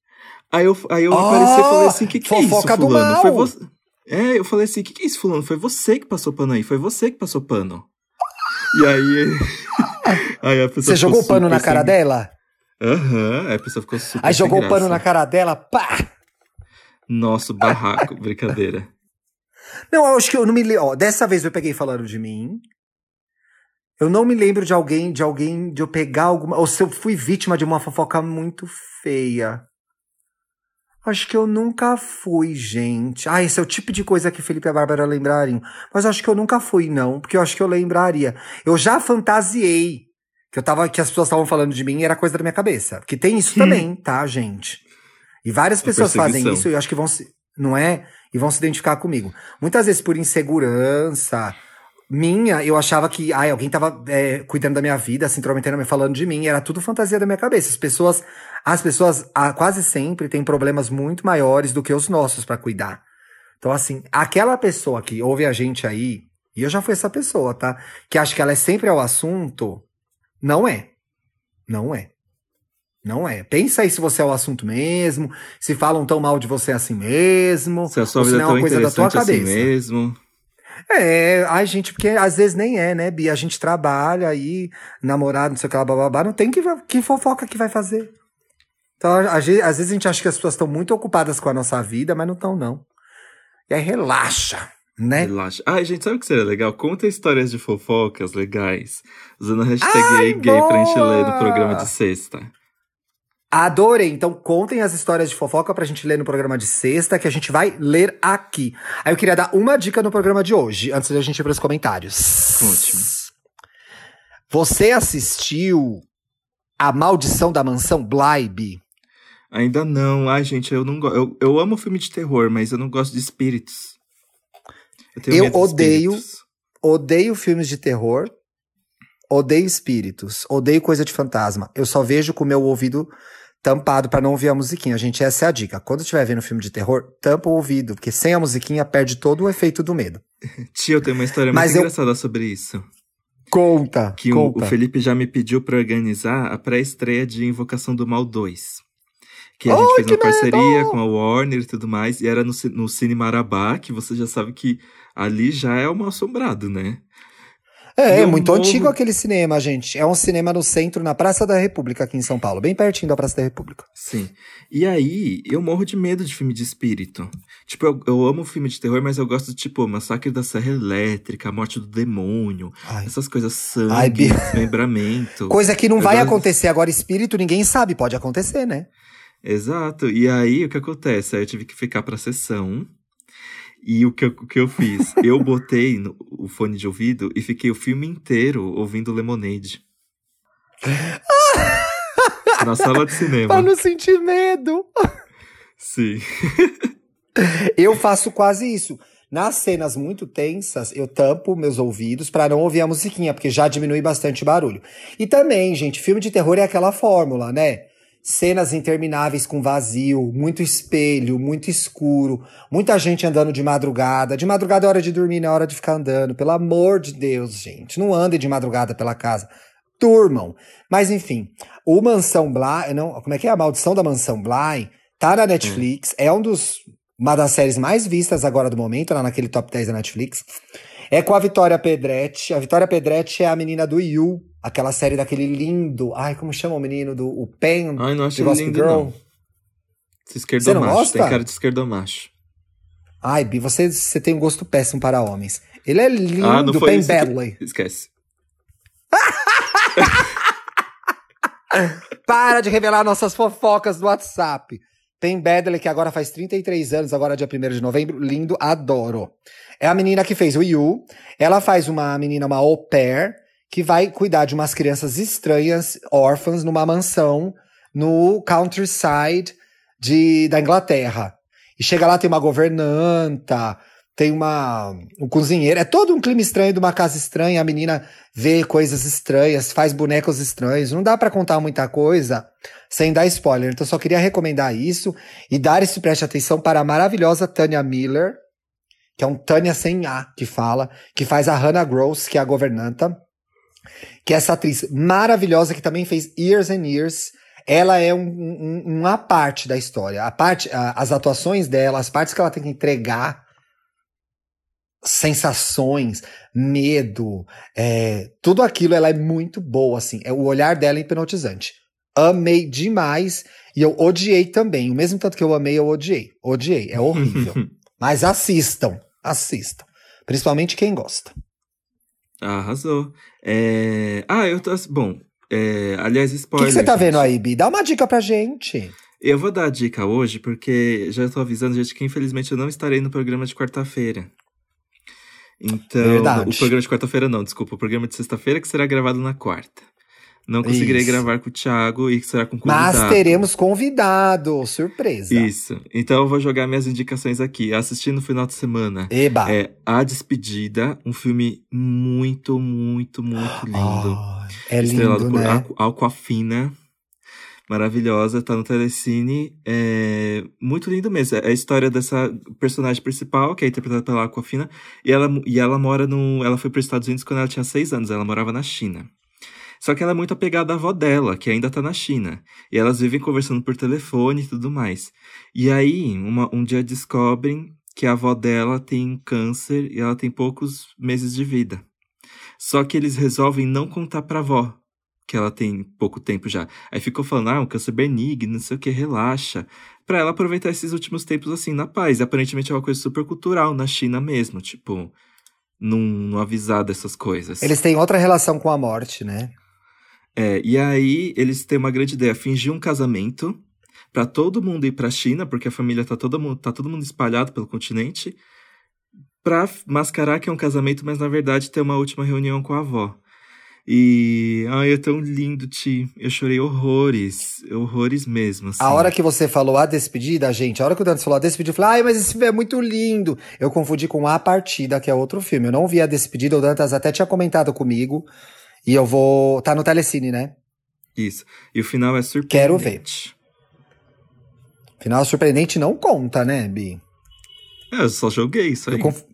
Aí eu, aí eu oh, apareci e falei assim, que que é isso, fofoca do fulano? mal. Foi você... É, eu falei assim, que que é isso, fulano? Foi você que passou pano aí, foi você que passou pano. E aí... aí a pessoa Você jogou o pano na cara sem... dela? Aham, uhum, aí a pessoa ficou super Aí jogou o pano na cara dela, pá! Nosso barraco, brincadeira. Não, eu acho que eu não me lembro. Ó, dessa vez eu peguei falando de mim. Eu não me lembro de alguém, de alguém, de eu pegar alguma. Ou se eu fui vítima de uma fofoca muito feia. Acho que eu nunca fui, gente. Ah, esse é o tipo de coisa que Felipe e a Bárbara lembrariam. Mas acho que eu nunca fui, não. Porque eu acho que eu lembraria. Eu já fantasiei. Que eu tava, que as pessoas estavam falando de mim e era coisa da minha cabeça. Porque tem isso também, tá, gente? E várias pessoas fazem isso e eu acho que vão se. Não é? E vão se identificar comigo. Muitas vezes por insegurança minha, eu achava que ai, alguém tava é, cuidando da minha vida, se intrometendo, me falando de mim. Era tudo fantasia da minha cabeça. As pessoas, as pessoas ah, quase sempre têm problemas muito maiores do que os nossos pra cuidar. Então, assim, aquela pessoa que ouve a gente aí, e eu já fui essa pessoa, tá? Que acha que ela é sempre ao assunto, não é. Não é. Não é. Pensa aí se você é o assunto mesmo, se falam tão mal de você assim mesmo, se a sua ou se vida não é é uma coisa da tua cabeça. Assim mesmo. É, ai gente, porque às vezes nem é, né, Bia? A gente trabalha aí, namorado, não sei o que lá, bababá, não tem que, que fofoca que vai fazer. Então, às vezes a gente acha que as pessoas estão muito ocupadas com a nossa vida, mas não estão, não. E aí relaxa, né? Relaxa. Ai, gente, sabe o que seria legal? Conta histórias de fofocas legais, usando a hashtag ai, gay gay pra gente ler no programa de sexta. Adorei. Então contem as histórias de fofoca pra gente ler no programa de sexta, que a gente vai ler aqui. Aí eu queria dar uma dica no programa de hoje, antes da gente ir pros comentários. Ótimo. Você assistiu A Maldição da Mansão Bly? Ainda não. Ai, gente, eu não gosto. Eu, eu amo filme de terror, mas eu não gosto de espíritos. Eu, tenho eu medo odeio, de espíritos. odeio filmes de terror, odeio espíritos, odeio coisa de fantasma. Eu só vejo com o meu ouvido tampado pra não ouvir a musiquinha. Gente, essa é a dica. Quando estiver vendo filme de terror, tampa o ouvido, porque sem a musiquinha perde todo o efeito do medo. Tia, eu tenho uma história Mas muito eu... engraçada sobre isso. Conta, Que conta. O, o Felipe já me pediu pra organizar a pré-estreia de Invocação do Mal dois. Que a gente Ai, fez uma parceria medo! com a Warner e tudo mais. E era no, no Cine Marabá, que você já sabe que ali já é um assombrado, né? É, é muito morro... antigo aquele cinema, gente. É um cinema no centro, na Praça da República, aqui em São Paulo. Bem pertinho da Praça da República. Sim. E aí, eu morro de medo de filme de espírito. Tipo, eu, eu amo filme de terror, mas eu gosto de, tipo, Massacre da Serra Elétrica, A Morte do Demônio. Ai. Essas coisas, sangue, Ai, Bi... desmembramento. Coisa que não eu vai gosto... acontecer agora. Espírito, ninguém sabe. Pode acontecer, né? Exato. E aí, o que acontece? Aí eu tive que ficar pra sessão. E o que, eu, o que eu fiz? Eu botei no, o fone de ouvido e fiquei o filme inteiro ouvindo Lemonade. Na sala de cinema. Pra não sentir medo. Sim. Eu faço quase isso. Nas cenas muito tensas, eu tampo meus ouvidos pra não ouvir a musiquinha, porque já diminui bastante o barulho. E também, gente, filme de terror é aquela fórmula, né? Cenas intermináveis com vazio, muito espelho, muito escuro, muita gente andando de madrugada. De madrugada é hora de dormir, não é hora de ficar andando. Pelo amor de Deus, gente. Não andem de madrugada pela casa. Durmam. Mas enfim, o Mansão Bly, não, como é que é? A Maldição da Mansão Bly tá na Netflix. É, é um dos, uma das séries mais vistas agora do momento, lá naquele top dez da Netflix. É com a Vitória Pedretti. A Vitória Pedretti é a menina do You. Aquela série daquele lindo... Ai, como chama o menino do o Pen? Ai, não achei lindo, Girl. Não. Você não gosta? Tem cara de esquerdomacho. Ai, Bi, você, você tem um gosto péssimo para homens. Ele é lindo, ah, não foi Pen isso Badley. Que... Esquece. Para de revelar nossas fofocas do WhatsApp. Pen Badley, que agora faz trinta e três anos, agora dia primeiro de novembro. Lindo, adoro. É a menina que fez o You. Ela faz uma menina, uma au pair, que vai cuidar de umas crianças estranhas, órfãs, numa mansão no countryside de, da Inglaterra. E chega lá, tem uma governanta, tem uma, um cozinheiro. É todo um clima estranho de uma casa estranha. A menina vê coisas estranhas, faz bonecos estranhos. Não dá pra contar muita coisa sem dar spoiler. Então, eu só queria recomendar isso e dar esse preste atenção para a maravilhosa Tanya Miller, que é um Tânia sem A que fala, que faz a Hannah Gross, que é a governanta. Que é essa atriz maravilhosa que também fez Years and Years. ela é um, um- uma parte da história. A parte, a- as atuações dela, as partes que ela tem que entregar, sensações, medo, é, tudo aquilo, ela é muito boa, assim. É, o olhar dela é hipnotizante. Amei demais e eu odiei também. O mesmo tanto que eu amei, eu odiei. Odiei, é horrível. Mas assistam, assistam. Principalmente quem gosta. Arrasou. É... Ah, eu tô. Bom, é... aliás, O que, spoiler. que você tá vendo gente. aí, Bi? Dá uma dica pra gente. Eu vou dar a dica hoje, porque já tô avisando, gente, que infelizmente eu não estarei no programa de quarta-feira. Então, o Verdade. programa de quarta-feira não, desculpa, o programa de sexta-feira que será gravado na quarta. Não conseguirei Isso. gravar com o Thiago e será com Mas convidado. teremos convidado, surpresa. Isso. Então eu vou jogar minhas indicações aqui. Assisti no final de semana. Eba. É A Despedida, um filme muito, muito, muito lindo. Ai, é Estrelado lindo, por né? Aqu- Aquafina. Maravilhosa, tá no Telecine. É muito lindo mesmo. É a história dessa personagem principal, que é interpretada pela Aquafina. E ela, e ela mora no. Ela foi para os Estados Unidos quando ela tinha seis anos. Ela morava na China. Só que ela é muito apegada à avó dela, que ainda tá na China. E elas vivem conversando por telefone e tudo mais. E aí, uma- um dia descobrem que a avó dela tem câncer e ela tem poucos meses de vida. Só que eles resolvem não contar pra avó que ela tem pouco tempo já. Aí ficou falando, ah, um câncer benigno, não sei o que, relaxa. Pra ela aproveitar esses últimos tempos assim, na paz. E aparentemente é uma coisa super cultural na China mesmo, tipo, não, não avisar dessas coisas. Eles têm outra relação com a morte, né? É, e aí eles têm uma grande ideia, fingir um casamento pra todo mundo ir pra China, porque a família tá todo mundo, tá todo mundo espalhado pelo continente, pra f- mascarar que é um casamento, mas na verdade ter uma última reunião com a avó. E, ai, é tão lindo, Ti. Eu chorei horrores, horrores mesmo, assim. A hora que você falou a despedida, gente, a hora que o Dantas falou a despedida, eu falei, ai, mas esse filme é muito lindo. Eu confundi com A Partida, que é outro filme. Eu não vi a despedida, o Dantas até tinha comentado comigo. E eu vou. Tá no Telecine, né? Isso. E o final é Quero ver. surpreendente. Final surpreendente não conta, né, Bi? É, eu só joguei isso aí. Eu conf...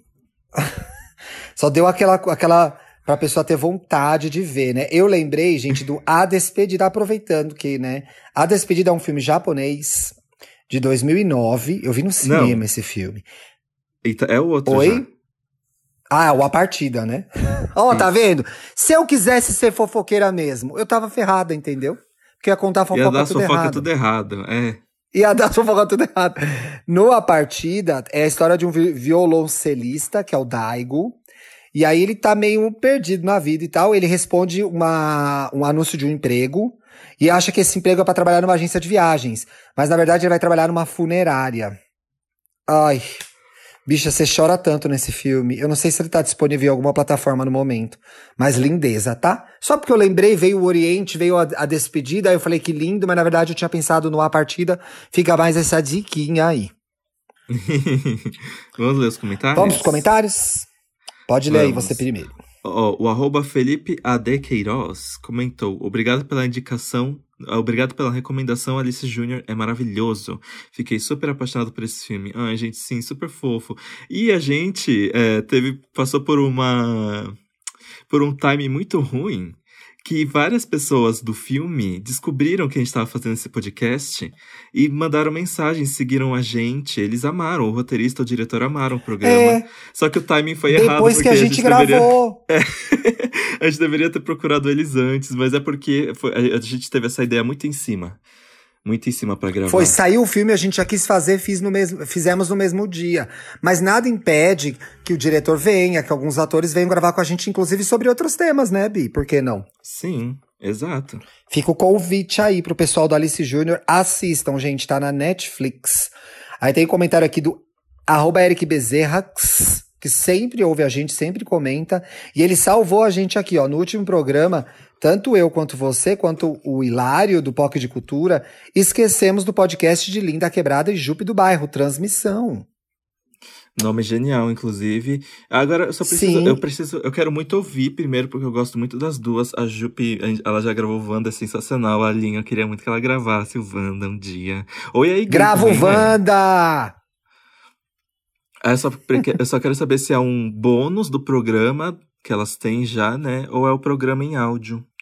Só deu aquela, aquela. Pra pessoa ter vontade de ver, né? Eu lembrei, gente, do A Despedida, aproveitando que, né? A Despedida é um filme japonês de dois mil e nove. Eu vi no cinema Não. esse filme. Eita, é o outro Oi? já. Ah, o A Partida, né? Ó, tá vendo? Se eu quisesse ser fofoqueira mesmo, eu tava ferrada, entendeu? Porque ia contar Ia fofoca dar tudo fofoca errado. tudo errado, é. Ia dar fofoca tudo errado. No A Partida, é a história de um vi- violoncelista, que é o Daigo. E aí ele tá meio perdido na vida e tal. Ele responde uma, um anúncio de um emprego. E acha que esse emprego é pra trabalhar numa agência de viagens. Mas na verdade ele vai trabalhar numa funerária. Ai... Bicha, você chora tanto nesse filme. Eu não sei se ele tá disponível em alguma plataforma no momento. Mas lindeza, tá? Só porque eu lembrei, veio o Oriente, veio a, a despedida, aí eu falei que lindo, mas na verdade eu tinha pensado no A Partida. Fica mais essa diquinha aí. Vamos ler os comentários? Vamos pros comentários? Pode ler aí Vamos. você primeiro. Ó, o arroba Felipe A D Queiroz comentou: Obrigado pela indicação, obrigado pela recomendação, Alice Júnior é maravilhoso. Fiquei super apaixonado por esse filme. Ai, gente, sim, super fofo. E a gente é, teve, passou por uma, por um time muito ruim, que várias pessoas do filme descobriram que a gente estava fazendo esse podcast e mandaram mensagem, seguiram a gente. Eles amaram, o roteirista, o diretor amaram o programa. É, Só que o timing foi errado. depois porque que a gente, deveria... gravou. É, a gente deveria ter procurado eles antes, mas é porque foi- a a gente teve essa ideia muito em cima. Muito em cima pra gravar. Foi, saiu o filme, a gente já quis fazer, fiz no mesmo, fizemos no mesmo dia. Mas nada impede que o diretor venha, que alguns atores venham gravar com a gente, inclusive sobre outros temas, né, Bi? Por que não? Sim, exato. Fica o convite aí pro pessoal do Alice Júnior. Assistam, gente, tá na Netflix. Aí tem um comentário aqui do arroba Eric Bezerra, que sempre ouve a gente, sempre comenta. E ele salvou a gente aqui, ó, no último programa. Tanto eu quanto você, quanto o Hilário do P O C de Cultura, esquecemos do podcast de Linda Quebrada e Jupe do Bairro, Transmissão. Nome genial, inclusive. Agora, eu só preciso, Sim. eu preciso, eu quero muito ouvir primeiro, porque eu gosto muito das duas. A Jupe, a gente- ela já gravou Wanda, é sensacional. A Linha, eu queria muito que ela gravasse o Wanda um dia. Ou e aí, Grava o também, né? Wanda! É só porque- eu só quero saber se é um bônus do programa que elas têm já, né? Ou é o programa em áudio.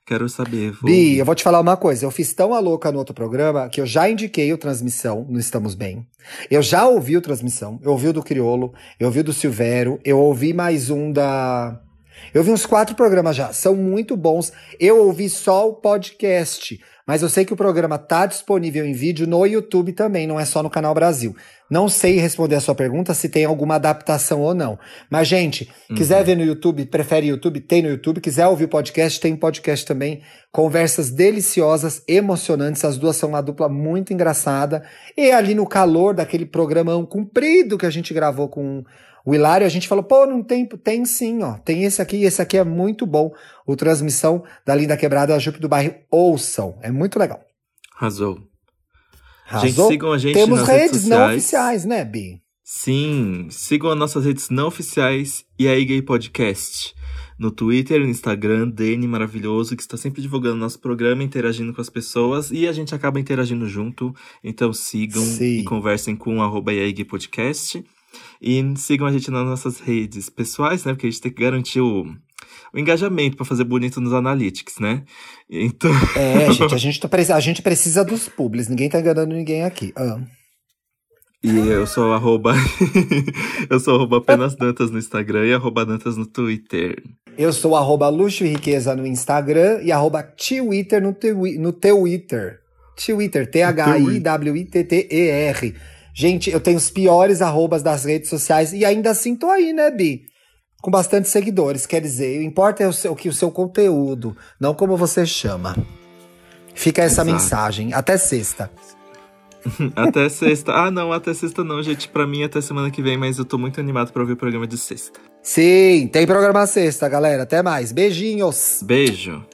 Quero saber. Vou... Bi, eu vou te falar uma coisa. Eu fiz tão a louca no outro programa que eu já indiquei o Transmissão no Estamos Bem. Eu já ouvi o Transmissão. Eu ouvi o do Criolo, eu ouvi o do Silvério, eu ouvi mais um da... Eu ouvi uns quatro programas já. São muito bons. Eu ouvi só o podcast. Mas eu sei que o programa tá disponível em vídeo no YouTube também, não é só no Canal Brasil. Não sei responder a sua pergunta se tem alguma adaptação ou não. Mas, gente, uhum. quiser ver no YouTube, prefere YouTube, tem no YouTube. Quiser ouvir o podcast, tem podcast também. Conversas deliciosas, emocionantes. As duas são uma dupla muito engraçada. E ali no calor daquele programão comprido que a gente gravou com o Hilário, a gente falou, pô, não tem, tem sim, ó. Tem esse aqui, esse aqui é muito bom. O Transmissão da Linda Quebrada, a Jupe do Bairro. Ouçam, é muito legal. Arrasou. Arrasou? Gente, sigam a gente Temos nas redes, redes sociais. não oficiais, né, Bi? Sim, sigam as nossas redes não oficiais e a Gay Podcast. No Twitter, no Instagram, Dani Maravilhoso, que está sempre divulgando nosso programa, interagindo com as pessoas. E a gente acaba interagindo junto. Então sigam Sim. e conversem com arroba Gay Podcast. E sigam a gente nas nossas redes pessoais, né? Porque a gente tem que garantir o, o engajamento para fazer bonito nos analytics, né? Então... É, gente, a gente, tá, a gente precisa dos publis. Ninguém tá enganando ninguém aqui. Ah. E eu sou arroba... eu sou arroba apenas Dantas no Instagram e arroba Dantas no Twitter. Eu sou arroba Luxo e Riqueza no Instagram e arroba Twitter no, twi- no Twitter. Twitter, T H I W I T T E R. Gente, eu tenho os piores arrobas das redes sociais e ainda assim tô aí, né, Bi? Com bastante seguidores, quer dizer, o importa é o, seu, o que o seu conteúdo, não como você chama. Fica essa Exato. Mensagem. Até sexta. Até sexta. Ah, não, até sexta não, gente. Pra mim, até semana que vem, mas eu tô muito animado pra ouvir o programa de sexta. Sim, tem programa sexta, galera. Até mais. Beijinhos. Beijo.